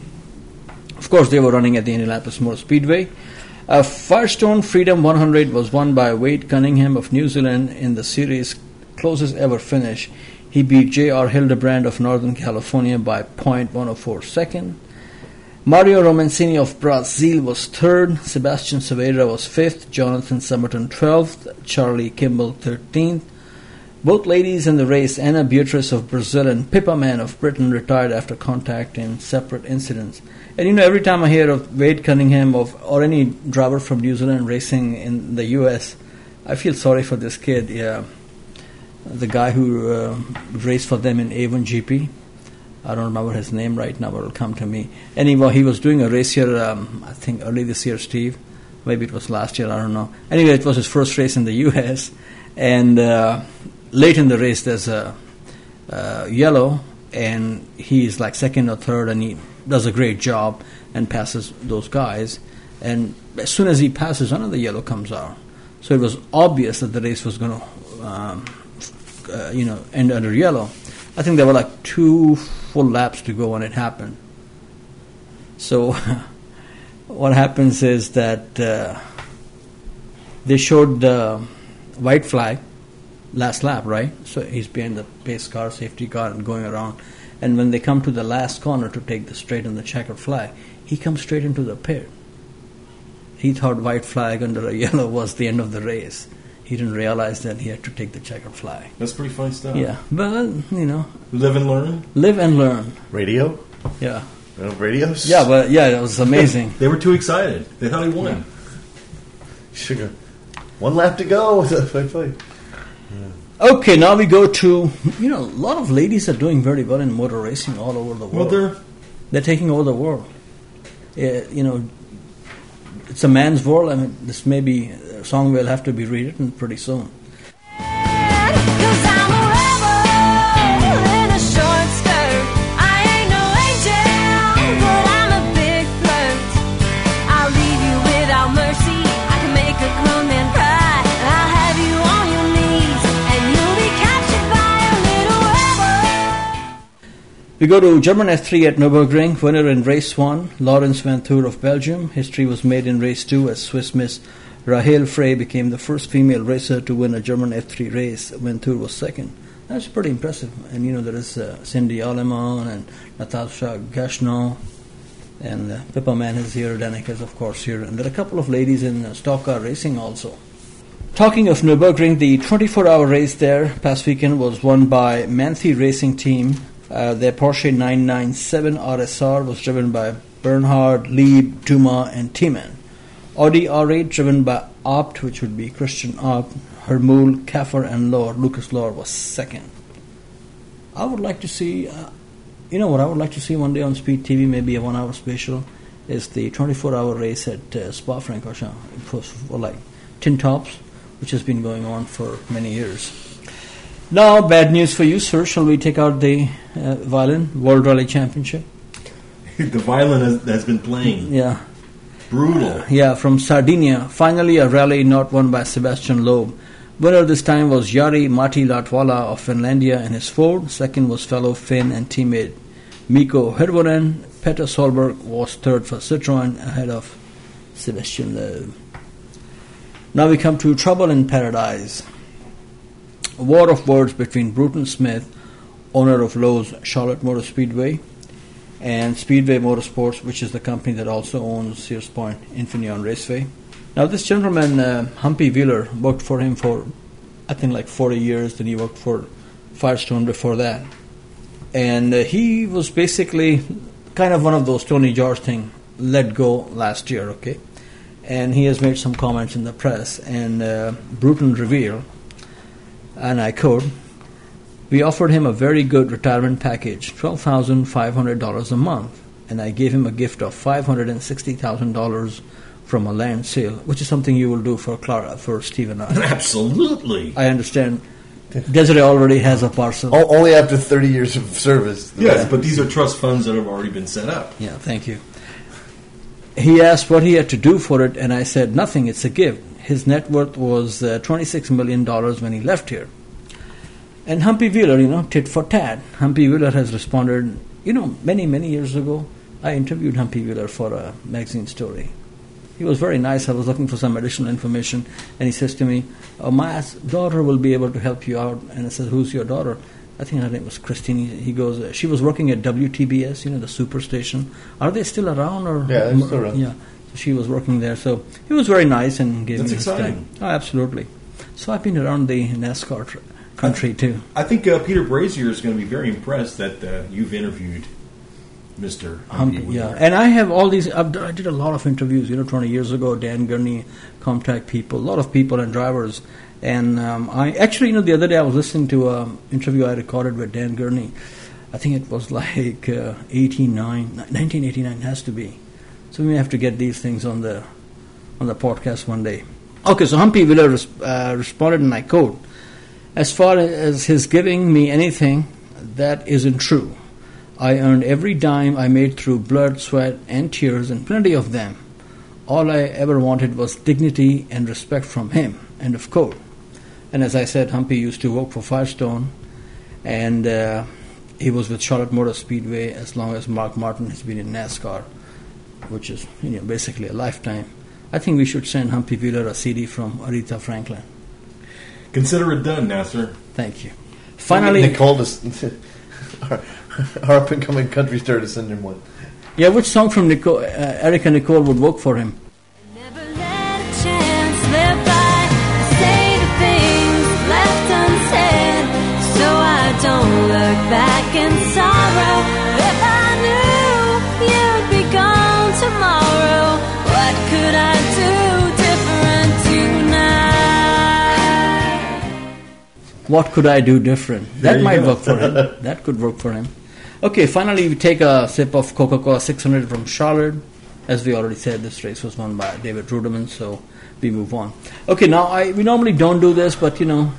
Speaker 6: of course, they were running at the Indianapolis Motor Speedway. Uh, Firestone Freedom one hundred was won by Wade Cunningham of New Zealand in the series' closest ever finish. He beat J R Hildebrand of Northern California by point one oh four seconds. Mario Romancini of Brazil was third. Sebastian Cervera was fifth. Jonathan Summerton twelfth. Charlie Kimball thirteenth. Both ladies in the race, Anna Beatrice of Brazil and Pippa Mann of Britain, retired after contact in separate incidents. And you know, every time I hear of Wade Cunningham of or any driver from New Zealand racing in the U S, I feel sorry for this kid. Yeah, the guy who uh, raced for them in A one G P. I don't remember his name right now, but it'll come to me. Anyway, he was doing a race here, um, I think early this year, Steve. Maybe it was last year, I don't know. Anyway, it was his first race in the U S, and uh, late in the race there's a uh, yellow, and he's like second or third, and he does a great job and passes those guys. And as soon as he passes, another yellow comes out. So it was obvious that the race was going to, um, uh, you know, end under yellow. I think there were like two full laps to go when it happened. So what happens is that uh, they showed the white flag last lap, right? So he's behind the pace car, safety car, and going around. And when they come to the last corner to take the straight and the checkered flag, he comes straight into the pit. He thought white flag under a yellow was the end of the race. He didn't realize that he had to take the checkered flag.
Speaker 5: That's pretty funny stuff.
Speaker 6: Yeah, but, you know,
Speaker 5: Live and learn.
Speaker 6: live and learn.
Speaker 2: Radio?
Speaker 6: Yeah.
Speaker 2: No radios?
Speaker 6: Yeah, but yeah, it was amazing.
Speaker 5: They were too excited. They thought he won.
Speaker 2: Sugar. One lap to go with a fight fight.
Speaker 6: Okay, now we go to, you know, a lot of ladies are doing very well in motor racing all over the
Speaker 5: Well,
Speaker 6: world.
Speaker 5: they're
Speaker 6: They're taking over the world. Uh, you know, it's a man's world. I mean, this may be a song will have to be rewritten pretty soon.
Speaker 8: Cause I'm a rebel in a short skirt. I ain't no angel, but I'm a big flirt. I'll leave you without mercy. I can make a grown man cry. I'll have you on your knees, and you'll be captured by a little rebel.
Speaker 6: We go to German F three at Nürburgring. Winner in race one, Laurens Vanthoor of Belgium. History was made in race two as Swiss Miss Rahel Frey became the first female racer to win a German F three race. Vanthoor was second. That's pretty impressive. And you know, there is uh, Cindy Aleman and Natasha Gashno, and uh, Pippa Mann is here, Danica is of course here, and there are a couple of ladies in uh, stock car racing also. Talking of Nürburgring, the twenty-four hour race there past weekend was won by Manthey Racing Team. Uh, their Porsche nine ninety-seven R S R was driven by Bernhard, Lieb, Duma, and Tiemann. Audi R eight driven by Abt, which would be Christian Abt, Hermul, Kaffer, and Lohr. Lucas Lohr was second. I would like to see, uh, you know what I would like to see one day on Speed T V, maybe a one-hour special, is the twenty-four hour race at uh, Spa-Francorchamps. It was for like Tin Tops, which has been going on for many years. Now, bad news for you, sir. Shall we take out the uh, violin, World Rally Championship?
Speaker 5: The violin has, has been playing.
Speaker 6: Yeah.
Speaker 5: Brutal.
Speaker 6: Yeah, from Sardinia. Finally, a rally not won by Sebastian Loeb. Winner this time was Jari Matti Latvala of Finlandia and his Ford. Second was fellow Finn and teammate Mikko Hirvonen. Petter Solberg was third for Citroën ahead of Sebastian Loeb. Now we come to Trouble in Paradise. A war of words between Bruton Smith, owner of Lowe's Charlotte Motor Speedway, and Speedway Motorsports, which is the company that also owns Sears Point Infineon Raceway. Now this gentleman, uh, Humpy Wheeler, worked for him for, I think, like forty years, then he worked for Firestone before that. And uh, he was basically kind of one of those Tony George thing, let go last year, okay? And he has made some comments in the press, and uh, Bruton revealed, and I quote, "We offered him a very good retirement package, twelve thousand five hundred dollars a month, and I gave him a gift of five hundred sixty thousand dollars from a land sale," which is something you will do for Clara, for Steve and I.
Speaker 5: Absolutely.
Speaker 6: I understand. Desiree already has a parcel.
Speaker 2: O- only after thirty years of service.
Speaker 5: Yes, but these are trust funds that have already been set up.
Speaker 6: Yeah, thank you. He asked what he had to do for it, and I said, nothing, it's a gift. His net worth was uh, twenty-six million dollars when he left here. And Humpy Wheeler, you know, tit for tat. Humpy Wheeler has responded, you know, many, many years ago, I interviewed Humpy Wheeler for a magazine story. He was very nice. I was looking for some additional information, and he says to me, oh, my daughter will be able to help you out. And I said, who's your daughter? I think her name was Christine. He goes, uh, she was working at W T B S, you know, the superstation. Are they still around? Or
Speaker 2: Yeah, they're still around.
Speaker 6: Yeah, so she was working there. So he was very nice and gave
Speaker 5: That's
Speaker 6: me his
Speaker 5: exciting.
Speaker 6: time. Oh, absolutely. So I've been around the NASCAR tr- country, too.
Speaker 5: I think uh, Peter Brazier is going to be very impressed that uh, you've interviewed Mister Humpy
Speaker 6: Um, yeah,
Speaker 5: Wheeler.
Speaker 6: and I have all these. I've, I did a lot of interviews. You know, twenty years ago, Dan Gurney, Comtac people, a lot of people and drivers. And um, I actually, you know, the other day I was listening to an interview I recorded with Dan Gurney. I think it was like uh, eighty-nine, nineteen eighty-nine has to be. So we may have to get these things on the on the podcast one day. Okay, so Humpy Wheeler res- uh, responded, and I quote, "As far as his giving me anything, that isn't true. I earned every dime I made through blood, sweat, and tears, and plenty of them. All I ever wanted was dignity and respect from him." End of quote. And as I said, Humpy used to work for Firestone, and uh, he was with Charlotte Motor Speedway as long as Mark Martin has been in NASCAR, which is, you know, basically a lifetime. I think we should send Humpy Wheeler a C D from Aretha Franklin.
Speaker 5: Consider it done, Nasser.
Speaker 6: Thank you. Finally,
Speaker 2: Nicole, to, our, our up-and-coming country star, to send him one.
Speaker 6: yeah, which song from Nicole, uh, Erica Nicole would work for him?
Speaker 8: Never let a chance slip by. Say the things left unsaid, so I don't look back in sorrow. If I knew you'd be gone tomorrow, what could I do different tonight?
Speaker 6: What could I do different?
Speaker 5: There
Speaker 6: That
Speaker 5: you
Speaker 6: might
Speaker 5: go.
Speaker 6: work for him. That could work for him. Okay, finally we take a sip of Coca-Cola six hundred from Charlotte. as we already said, this race was won by David Ruderman, so we move on. Okay, now I, we normally don't do this, but you know,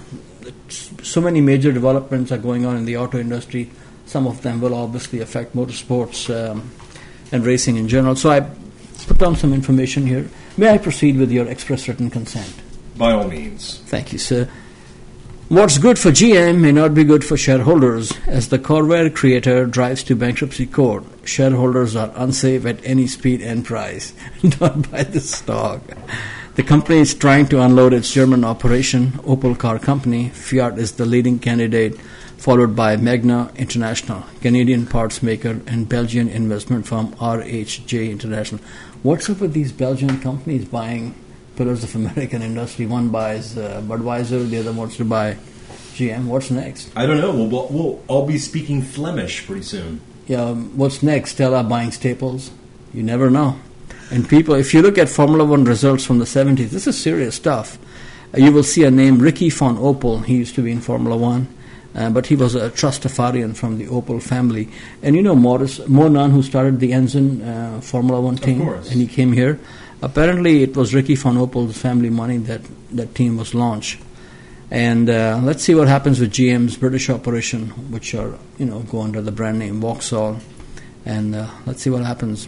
Speaker 6: so many major developments are going on in the auto industry. Some of them will obviously affect motorsports um, and racing in general. So I put down some information here. May I proceed with your express written consent?
Speaker 5: By all means.
Speaker 6: Thank you, sir. What's good for G M may not be good for shareholders. As the Corvair creator drives to bankruptcy court, shareholders are unsafe at any speed and price. Don't buy the stock. The company is trying to unload its German operation, Opel Car Company. Fiat is the leading candidate, followed by Magna International, Canadian parts maker, and Belgian investment firm R H J International. What's up with these Belgian companies buying pillars of American industry? One buys uh, Budweiser, the other wants to buy G M. What's next?
Speaker 5: I don't know. We'll, we'll all be speaking Flemish pretty soon.
Speaker 6: Yeah, um, what's next? Stella buying Staples? You never know. And people, if you look at Formula One results from the seventies, this is serious stuff. Uh, you will see a name, Ricky von Opel. He used to be in Formula One, uh, but he was a Trustafarian from the Opel family. And you know Morris, Mo Nunn, who started the Ensign uh, Formula One team,
Speaker 5: of course.
Speaker 6: And he came here. Apparently, it was Ricky von Opel's family money that that team was launched. And uh, let's see what happens with G M's British operation, which are, you know, go under the brand name Vauxhall. And uh, let's see what happens.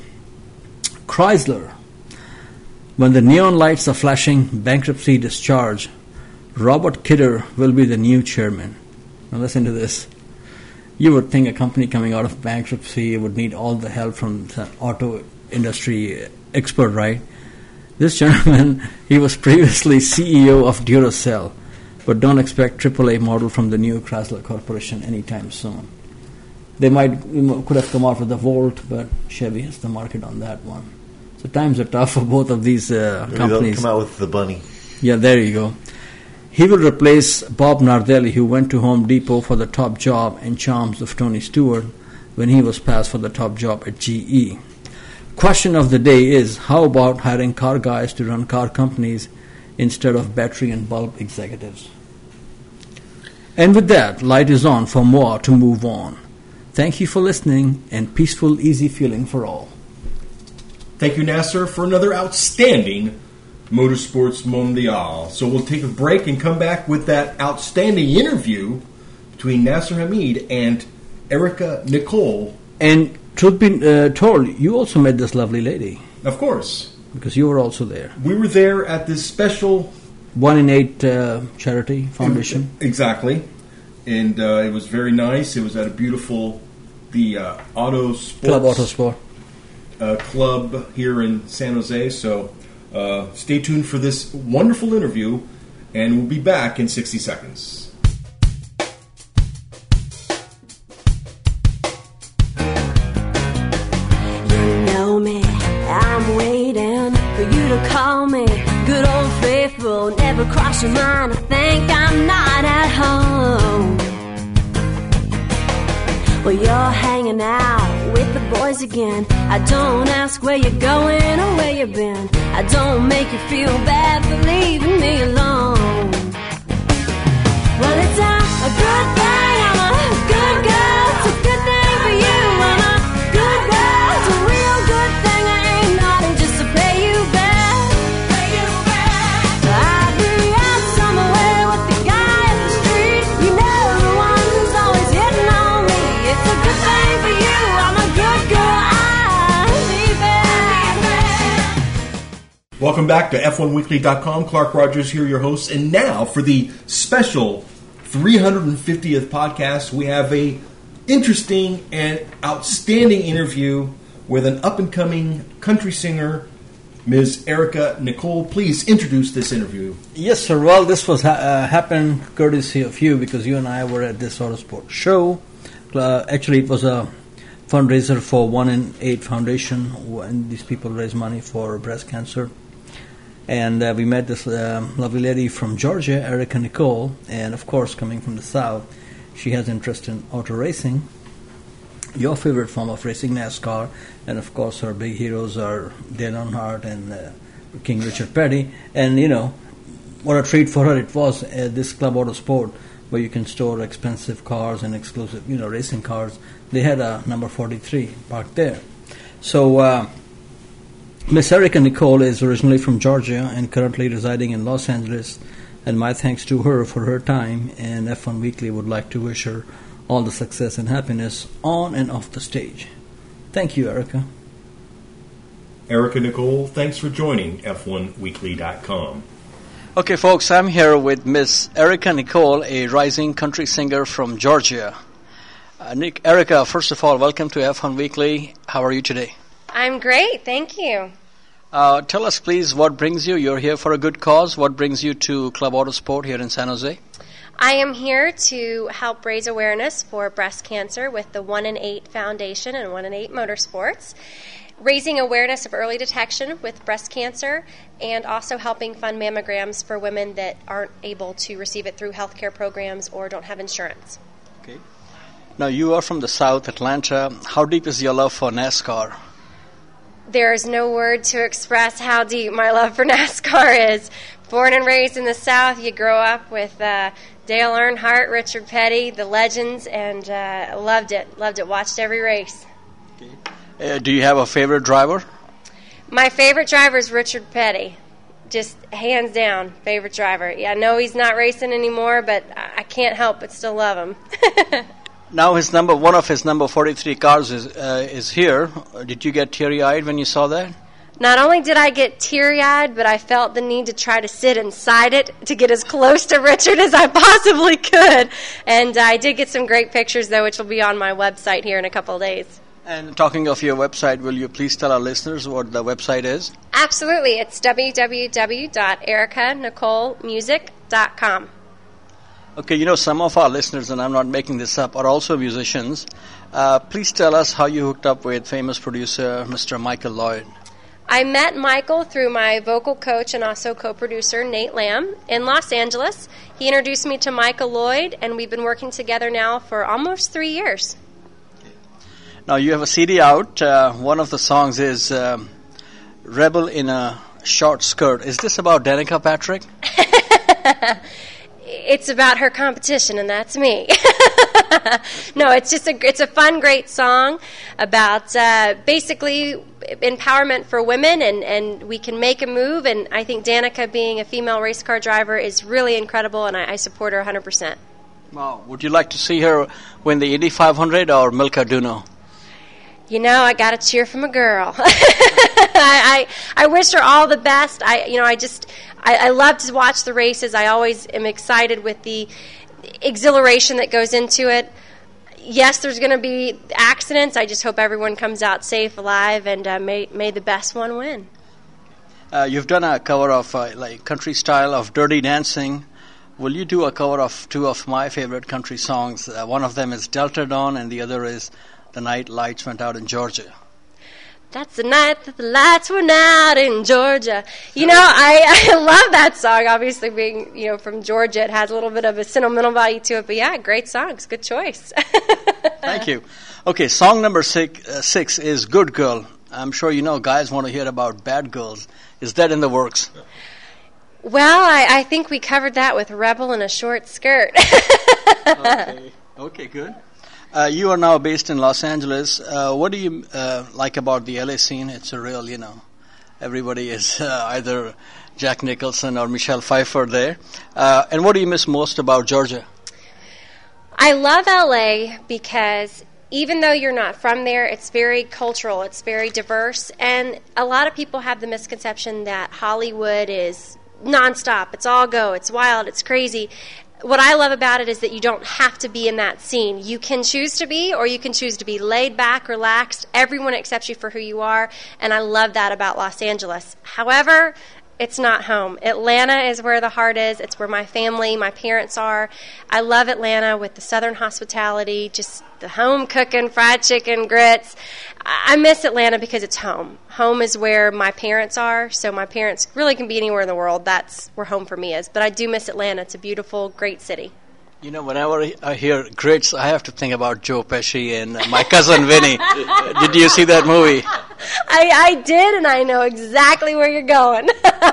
Speaker 6: Chrysler. When the neon lights are flashing, bankruptcy discharge, Robert Kidder will be the new chairman. Now listen to this. You would think a company coming out of bankruptcy would need all the help from the auto industry expert, right? This gentleman, he was previously C E O of Duracell, but don't expect triple A model from the new Chrysler Corporation anytime soon. They might you know, could have come out with the Volt, but Chevy has the market on that one. So times are tough for both of these uh,
Speaker 2: Maybe
Speaker 6: companies.
Speaker 2: They'll come out with the bunny.
Speaker 6: Yeah, there you go. He will replace Bob Nardelli, who went to Home Depot for the top job and charms of Tony Stewart when he was passed for the top job at G E. Question of the day is, how about hiring car guys to run car companies instead of battery and bulb executives? And with that, light is on for more to move on. Thank you for listening, and peaceful, easy feeling for all.
Speaker 5: Thank you, Nasser, for another outstanding Motorsports Mondial. So we'll take a break and come back with that outstanding interview between Nasser Hamid and Erica Nicole.
Speaker 6: And truth be uh, told, you also met this lovely lady.
Speaker 5: Of course.
Speaker 6: Because you were also there.
Speaker 5: We were there at this special...
Speaker 6: One in Eight uh, charity foundation.
Speaker 5: Exactly. And uh, it was very nice. It was at a beautiful... The uh, Auto Sports...
Speaker 6: Club Autosport.
Speaker 5: Uh, club here in San Jose. So uh, stay tuned for this wonderful interview, and we'll be back in sixty seconds.
Speaker 8: You know me, I'm waiting for you to call me. Good old faithful, never cross your mind. I think I'm not at home. Well, you're hanging out with the boys again. I don't ask where you're going or where you've been. I don't make you feel bad for leaving me alone. Well, it's a, a good thing. I'm a good girl. It's a good thing for you. I'm a good girl. It's a real good thing. I ain't nothing just to pay you back. Pay you back. I'd be out somewhere with the guy at the street. You know, the one who's always hitting on me. It's a good thing for you. I'm a good girl. I'll be back.
Speaker 5: Welcome back to F one weekly dot com. Clark Rogers here, your host. And now for the special three hundred fiftieth podcast, we have a interesting and outstanding interview with an up-and-coming country singer, Miz Erica Nicole. Please introduce this interview.
Speaker 6: Yes, sir. Well, this was ha- uh, happened courtesy of you, because you and I were at this Autosport show. Uh, actually, it was a fundraiser for One in Eight Foundation, and these people raise money for breast cancer. And uh, we met this uh, lovely lady from Georgia, Erica Nicole, and of course, coming from the South, she has interest in auto racing. Your favorite form of racing, NASCAR, and of course, her big heroes are Dale Earnhardt and uh, King Richard Petty. And you know, what a treat for her it was at this Club Autosport, where you can store expensive cars and exclusive, you know, racing cars. They had a number forty-three parked there. So uh, Miss Erica Nicole is originally from Georgia and currently residing in Los Angeles, and my thanks to her for her time, and F one Weekly would like to wish her all the success and happiness on and off the stage. Thank you, Erica.
Speaker 5: Erica Nicole, thanks for joining F one weekly dot com.
Speaker 6: Okay, folks, I'm here with Miss Erica Nicole, a rising country singer from Georgia. Uh, Nick, Erica, first of all, welcome to F one Weekly. How are you today?
Speaker 9: I'm great, thank you.
Speaker 6: Uh, tell us, please, what brings you? You're here for a good cause. What brings you to Club Autosport here in San Jose?
Speaker 9: I am here to help raise awareness for breast cancer with the one in eight Foundation and one in eight Motorsports, raising awareness of early detection with breast cancer, and also helping fund mammograms for women that aren't able to receive it through healthcare programs or don't have insurance.
Speaker 6: Okay. Now, you are from the South, Atlanta. How deep is your love for NASCAR?
Speaker 9: There is no word to express how deep my love for NASCAR is. Born and raised in the South, you grow up with uh, Dale Earnhardt, Richard Petty, the legends, and uh, loved it. Loved it. Watched every race.
Speaker 6: Okay. Uh, do you have a favorite driver?
Speaker 9: My favorite driver is Richard Petty. Just hands down, favorite driver. Yeah, I know he's not racing anymore, but I I can't help but still love him.
Speaker 6: Now his number, one of his number forty-three cars is uh, is here. Did you get teary-eyed when you saw that?
Speaker 9: Not only did I get teary-eyed, but I felt the need to try to sit inside it to get as close to Richard as I possibly could. And I did get some great pictures, though, which will be on my website here in a couple of days.
Speaker 6: And talking of your website, will you please tell our listeners what the website is?
Speaker 9: Absolutely. It's w w w dot erica nicole music dot com.
Speaker 6: Okay, you know, some of our listeners, and I'm not making this up, are also musicians. Uh, please tell us how you hooked up with famous producer Mister Michael Lloyd.
Speaker 9: I met Michael through my vocal coach and also co-producer Nate Lamb in Los Angeles. He introduced me to Michael Lloyd, and we've been working together now for almost three years.
Speaker 6: Now, you have a C D out. Uh, one of the songs is um, Rebel in a Short Skirt. Is this about Danica Patrick?
Speaker 9: It's about her competition, and that's me. No, it's just a it's a fun, great song about uh, basically empowerment for women, and, and we can make a move. And I think Danica, being a female race car driver, is really incredible, and I, I support her one hundred percent.
Speaker 6: Wow. Would you like to see her win the Indy five hundred or Milka Duno?
Speaker 9: You know, I got to cheer from a girl. I, I I wish her all the best. I you know I just I, I love to watch the races. I always am excited with the exhilaration that goes into it. Yes, there's going to be accidents. I just hope everyone comes out safe, alive, and uh, may may the best one win.
Speaker 6: Uh, you've done a cover of uh, like country style of Dirty Dancing. Will you do a cover of two of my favorite country songs? Uh, one of them is Delta Dawn, and the other is The Night Lights Went Out in Georgia.
Speaker 9: That's the night that the lights went out in Georgia. You know, I, I love that song. Obviously, being you know from Georgia, it has a little bit of a sentimental value to it. But yeah, great songs, good choice.
Speaker 6: Thank you. Okay, song number six, uh, six is Good Girl. I'm sure you know guys want to hear about bad girls. Is that in the works?
Speaker 9: Well, I, I think we covered that with Rebel in a Short Skirt.
Speaker 6: Okay. Okay, good. Uh, you are now based in Los Angeles. Uh, what do you uh, like about the L A scene? It's a real, you know, everybody is uh, either Jack Nicholson or Michelle Pfeiffer there. Uh, and what do you miss most about Georgia?
Speaker 9: I love L A because even though you're not from there, it's very cultural, it's very diverse, and a lot of people have the misconception that Hollywood is nonstop. It's all go, it's wild, it's crazy. What I love about it is that you don't have to be in that scene. You can choose to be, or you can choose to be laid back, relaxed. Everyone accepts you for who you are, and I love that about Los Angeles. However, it's not home. Atlanta is where the heart is. It's where my family, my parents are. I love Atlanta with the southern hospitality, just the home cooking, fried chicken, grits. I miss Atlanta because it's home. Home is where my parents are, so my parents really can be anywhere in the world. That's where home for me is. But I do miss Atlanta. It's a beautiful, great city.
Speaker 6: You know, whenever I hear grits, I have to think about Joe Pesci and my cousin Vinny. Did you see that movie?
Speaker 9: I, I did, and I know exactly where you're going.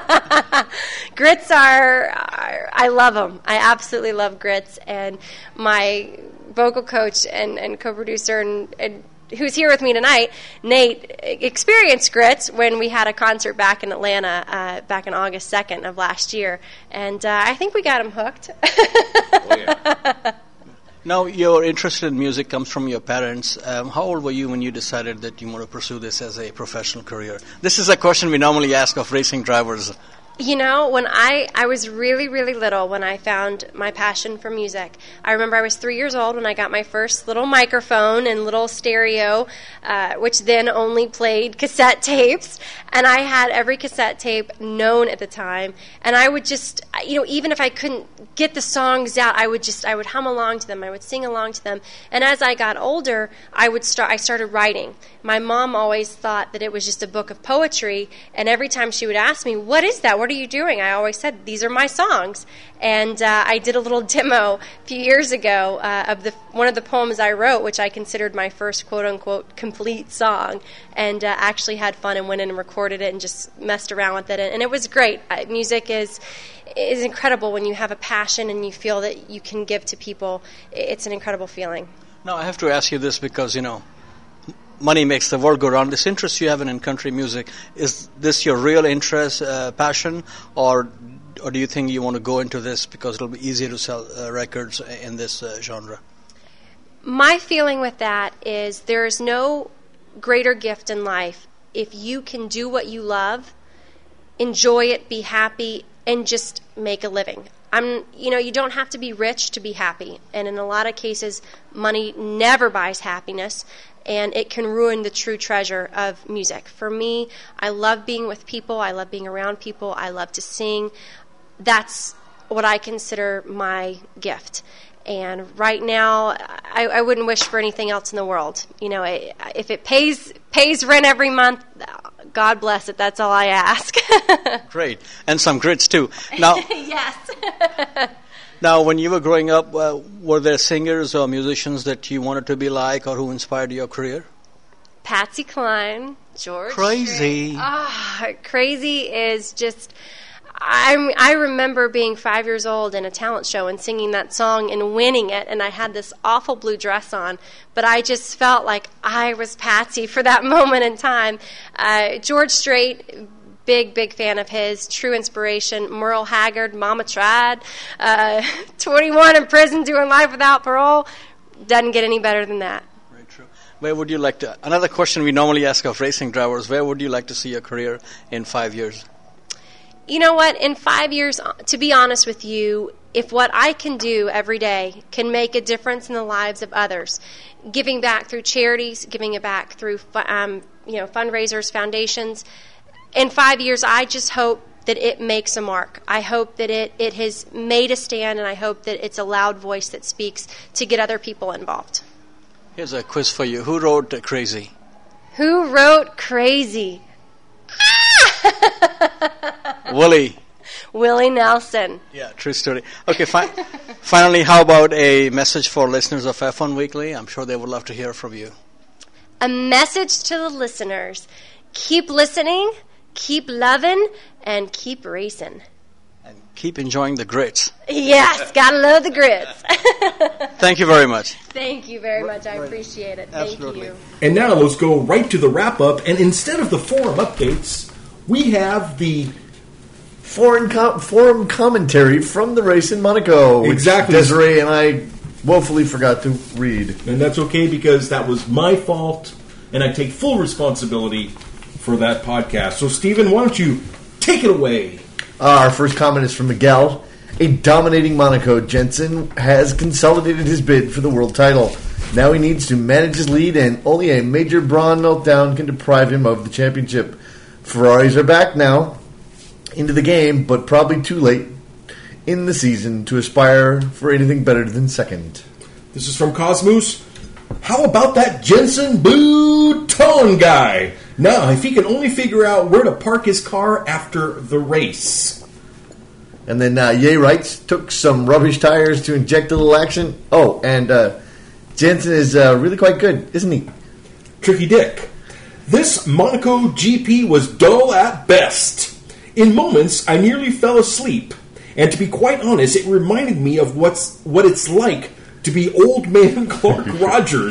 Speaker 9: Grits are, are, I love them. I absolutely love grits. And my vocal coach and, and co-producer and, and who's here with me tonight, Nate, experienced grits when we had a concert back in Atlanta uh, back on August second of last year. And uh, I think we got him hooked.
Speaker 5: Oh, yeah.
Speaker 10: Now, your interest in music comes from your parents. Um, how old were you when you decided that you want to pursue this as a professional career? This is a question we normally ask of racing drivers.
Speaker 9: You know, when I, I was really, really little when I found my passion for music. I remember I was three years old when I got my first little microphone and little stereo, uh, which then only played cassette tapes. And I had every cassette tape known at the time. And I would just, you know, even if I couldn't get the songs out, I would just, I would hum along to them. I would sing along to them. And as I got older, I would start, I started writing. My mom always thought that it was just a book of poetry. And every time she would ask me, what is that? What are you doing? I always said, these are my songs. And uh, I did a little demo a few years ago uh, of the one of the poems I wrote, which I considered my first quote-unquote complete song, and uh, actually had fun and went in and recorded it and just messed around with it. And it was great. Uh, music is is incredible when you have a passion and you feel that you can give to people. It's an incredible feeling.
Speaker 10: Now, I have to ask you this because, you know, money makes the world go round. This interest you have in, in country music, is this your real interest, uh, passion, or or do you think you want to go into this because it'll be easier to sell uh, records in this uh, genre?
Speaker 9: My feeling with that is there is no greater gift in life if you can do what you love, enjoy it, be happy, and just make a living. I'm, you know, you don't have to be rich to be happy, and in a lot of cases, money never buys happiness, and it can ruin the true treasure of music. For me, I love being with people. I love being around people. I love to sing. That's what I consider my gift. And right now, I, I wouldn't wish for anything else in the world. You know, it, if it pays pays rent every month, God bless it. That's all I ask.
Speaker 10: Great. And some grits, too. Now,
Speaker 9: yes.
Speaker 10: Now, when you were growing up, uh, were there singers or musicians that you wanted to be like or who inspired your career?
Speaker 9: Patsy Cline, George
Speaker 10: Crazy.
Speaker 9: Ah, oh, Crazy is just... I'm, I remember being five years old in a talent show and singing that song and winning it, and I had this awful blue dress on, but I just felt like I was Patsy for that moment in time. Uh, George Strait, big, big fan of his, true inspiration. Merle Haggard, Mama Tried, uh, twenty-one in prison doing life without parole. Doesn't get any better than that.
Speaker 10: Very true. Where would you like to, another question we normally ask of racing drivers, where would you like to see your career in five years?
Speaker 9: You know what? In five years, to be honest with you, if what I can do every day can make a difference in the lives of others, giving back through charities, giving it back through um, you know fundraisers, foundations, in five years, I just hope that it makes a mark. I hope that it, it has made a stand, and I hope that it's a loud voice that speaks to get other people involved.
Speaker 10: Here's a quiz for you. Who wrote uh, Crazy?
Speaker 9: Who wrote Crazy?
Speaker 10: Willie.
Speaker 9: Willie Nelson.
Speaker 10: Yeah, true story. Okay, fi- finally, how about a message for listeners of F one Weekly? I'm sure they would love to hear from you.
Speaker 9: A message to the listeners. Keep listening, keep loving, and keep racing.
Speaker 10: And keep enjoying the grits.
Speaker 9: Yes, gotta love the grits.
Speaker 10: Thank you very much.
Speaker 9: Thank you very much. I appreciate it.
Speaker 10: Absolutely.
Speaker 9: Thank you.
Speaker 5: And now let's go right to the wrap-up, and instead of the forum updates, we have the
Speaker 2: Foreign com- forum commentary from the race in Monaco, which
Speaker 5: Exactly.
Speaker 2: Desiree and I woefully forgot to read.
Speaker 5: And that's okay because that was my fault, and I take full responsibility for that podcast. So, Stephen, why don't you take it away?
Speaker 2: Uh, our first comment is from Miguel. A dominating Monaco, Jensen has consolidated his bid for the world title. Now he needs to manage his lead, and only a major Brawn meltdown can deprive him of the championship. Ferraris are back now into the game, but probably too late in the season to aspire for anything better than second.
Speaker 5: This is from Cosmos. How about that Jensen Button guy? Now, if he can only figure out where to park his car after the race.
Speaker 2: And then uh, Ye writes, took some rubbish tires to inject a little action. Oh, and uh, Jensen is uh, really quite good, isn't he?
Speaker 5: Tricky Dick. This Monaco G P was dull at best. In moments, I nearly fell asleep. And to be quite honest, it reminded me of what's what it's like to be old man Clark Rogers.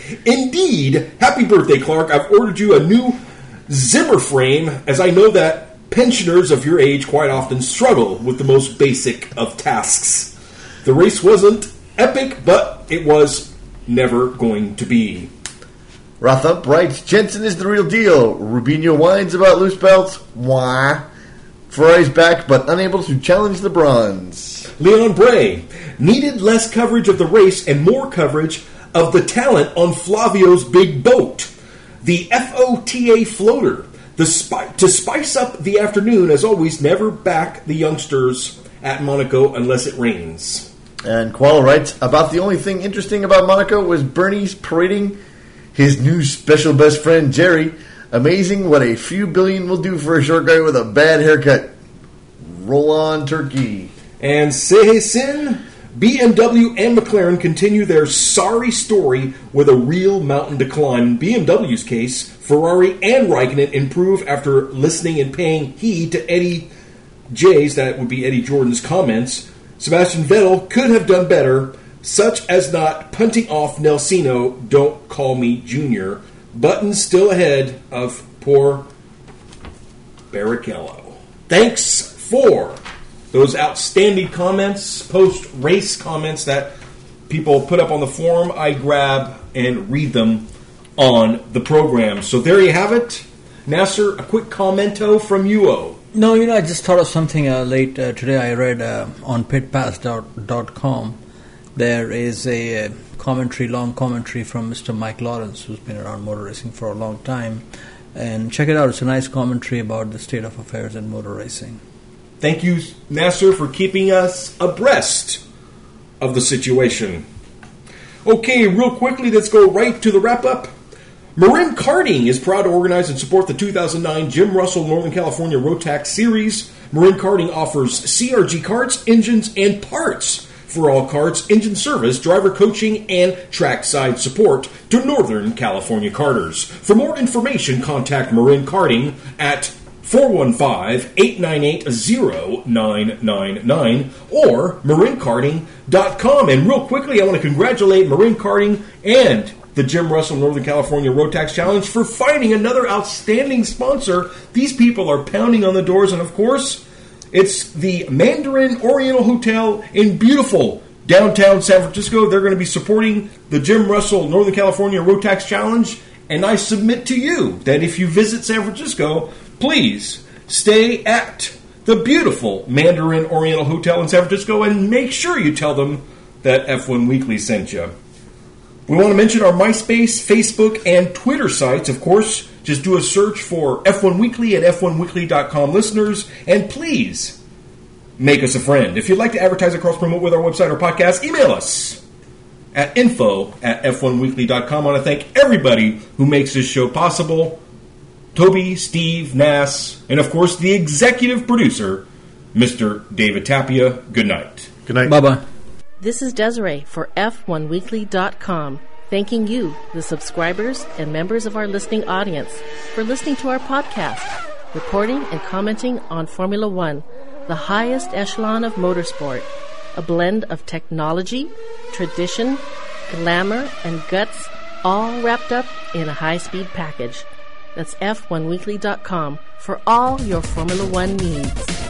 Speaker 5: Indeed, happy birthday, Clark. I've ordered you a new Zimmer frame, as I know that pensioners of your age quite often struggle with the most basic of tasks. The race wasn't epic, but it was never going to be.
Speaker 2: Rothup writes, Jensen is the real deal. Rubinho whines about loose belts. Wah. Ferrari's back, but unable to challenge the bronze.
Speaker 5: Leon Bray needed less coverage of the race and more coverage of the talent on Flavio's big boat, the F O T A floater. The spi- to spice up the afternoon, as always, never back the youngsters at Monaco unless it rains.
Speaker 2: And Koala writes, about the only thing interesting about Monaco was Bernie's parading his new special best friend, Jerry. Amazing what a few billion will do for a short guy with a bad haircut. Roll on, turkey.
Speaker 5: And Sehe Sin, B M W and McLaren continue their sorry story with a real mountain to climb. In B M W's case, Ferrari and Raikkonen improve after listening and paying heed to Eddie J's, that would be Eddie Jordan's comments. Sebastian Vettel could have done better, such as not punting off Nelsino, don't call me Junior. Button still ahead of poor Barrichello. Thanks for those outstanding comments, post-race comments that people put up on the forum. I grab and read them on the program. So there you have it. Nasser, a quick commento from you, O.
Speaker 6: No, you know, I just thought of something uh, late uh, today. I read uh, on pit pass dot com. There is a uh, commentary, long commentary from Mister Mike Lawrence, who's been around motor racing for a long time. And check it out. It's a nice commentary about the state of affairs in motor racing.
Speaker 5: Thank you, Nasser, for keeping us abreast of the situation. Okay, real quickly, let's go right to the wrap-up. Marin Karting is proud to organize and support the two thousand nine Jim Russell Northern California Rotax Series. Marin Karting offers C R G karts, engines, and parts for all karts, engine service, driver coaching, and trackside support to Northern California karters. For more information, contact Marin Karting at four one five, eight nine eight, zero nine nine nine or marin karting dot com. And real quickly, I want to congratulate Marin Karting and the Jim Russell Northern California Rotax Challenge for finding another outstanding sponsor. These people are pounding on the doors, and of course, it's the Mandarin Oriental Hotel in beautiful downtown San Francisco. They're going to be supporting the Jim Russell Northern California Rotax Challenge, and I submit to you that if you visit San Francisco, please stay at the beautiful Mandarin Oriental Hotel in San Francisco and make sure you tell them that F one Weekly sent you. We want to mention our MySpace, Facebook, and Twitter sites. Of course, just do a search for F one Weekly at F one weekly dot com listeners, and please make us a friend. If you'd like to advertise or cross-promote with our website or podcast, email us at info at F one weekly dot com. I want to thank everybody who makes this show possible. Toby, Steve, Nass, and of course the executive producer, Mister David Tapia. Good night.
Speaker 2: Good night.
Speaker 6: Bye-bye.
Speaker 4: This is Desiree for F one weekly dot com, thanking you, the subscribers and members of our listening audience, for listening to our podcast, reporting and commenting on Formula One, the highest echelon of motorsport, a blend of technology, tradition, glamour, and guts, all wrapped up in a high-speed package. That's F one weekly dot com for all your Formula One needs.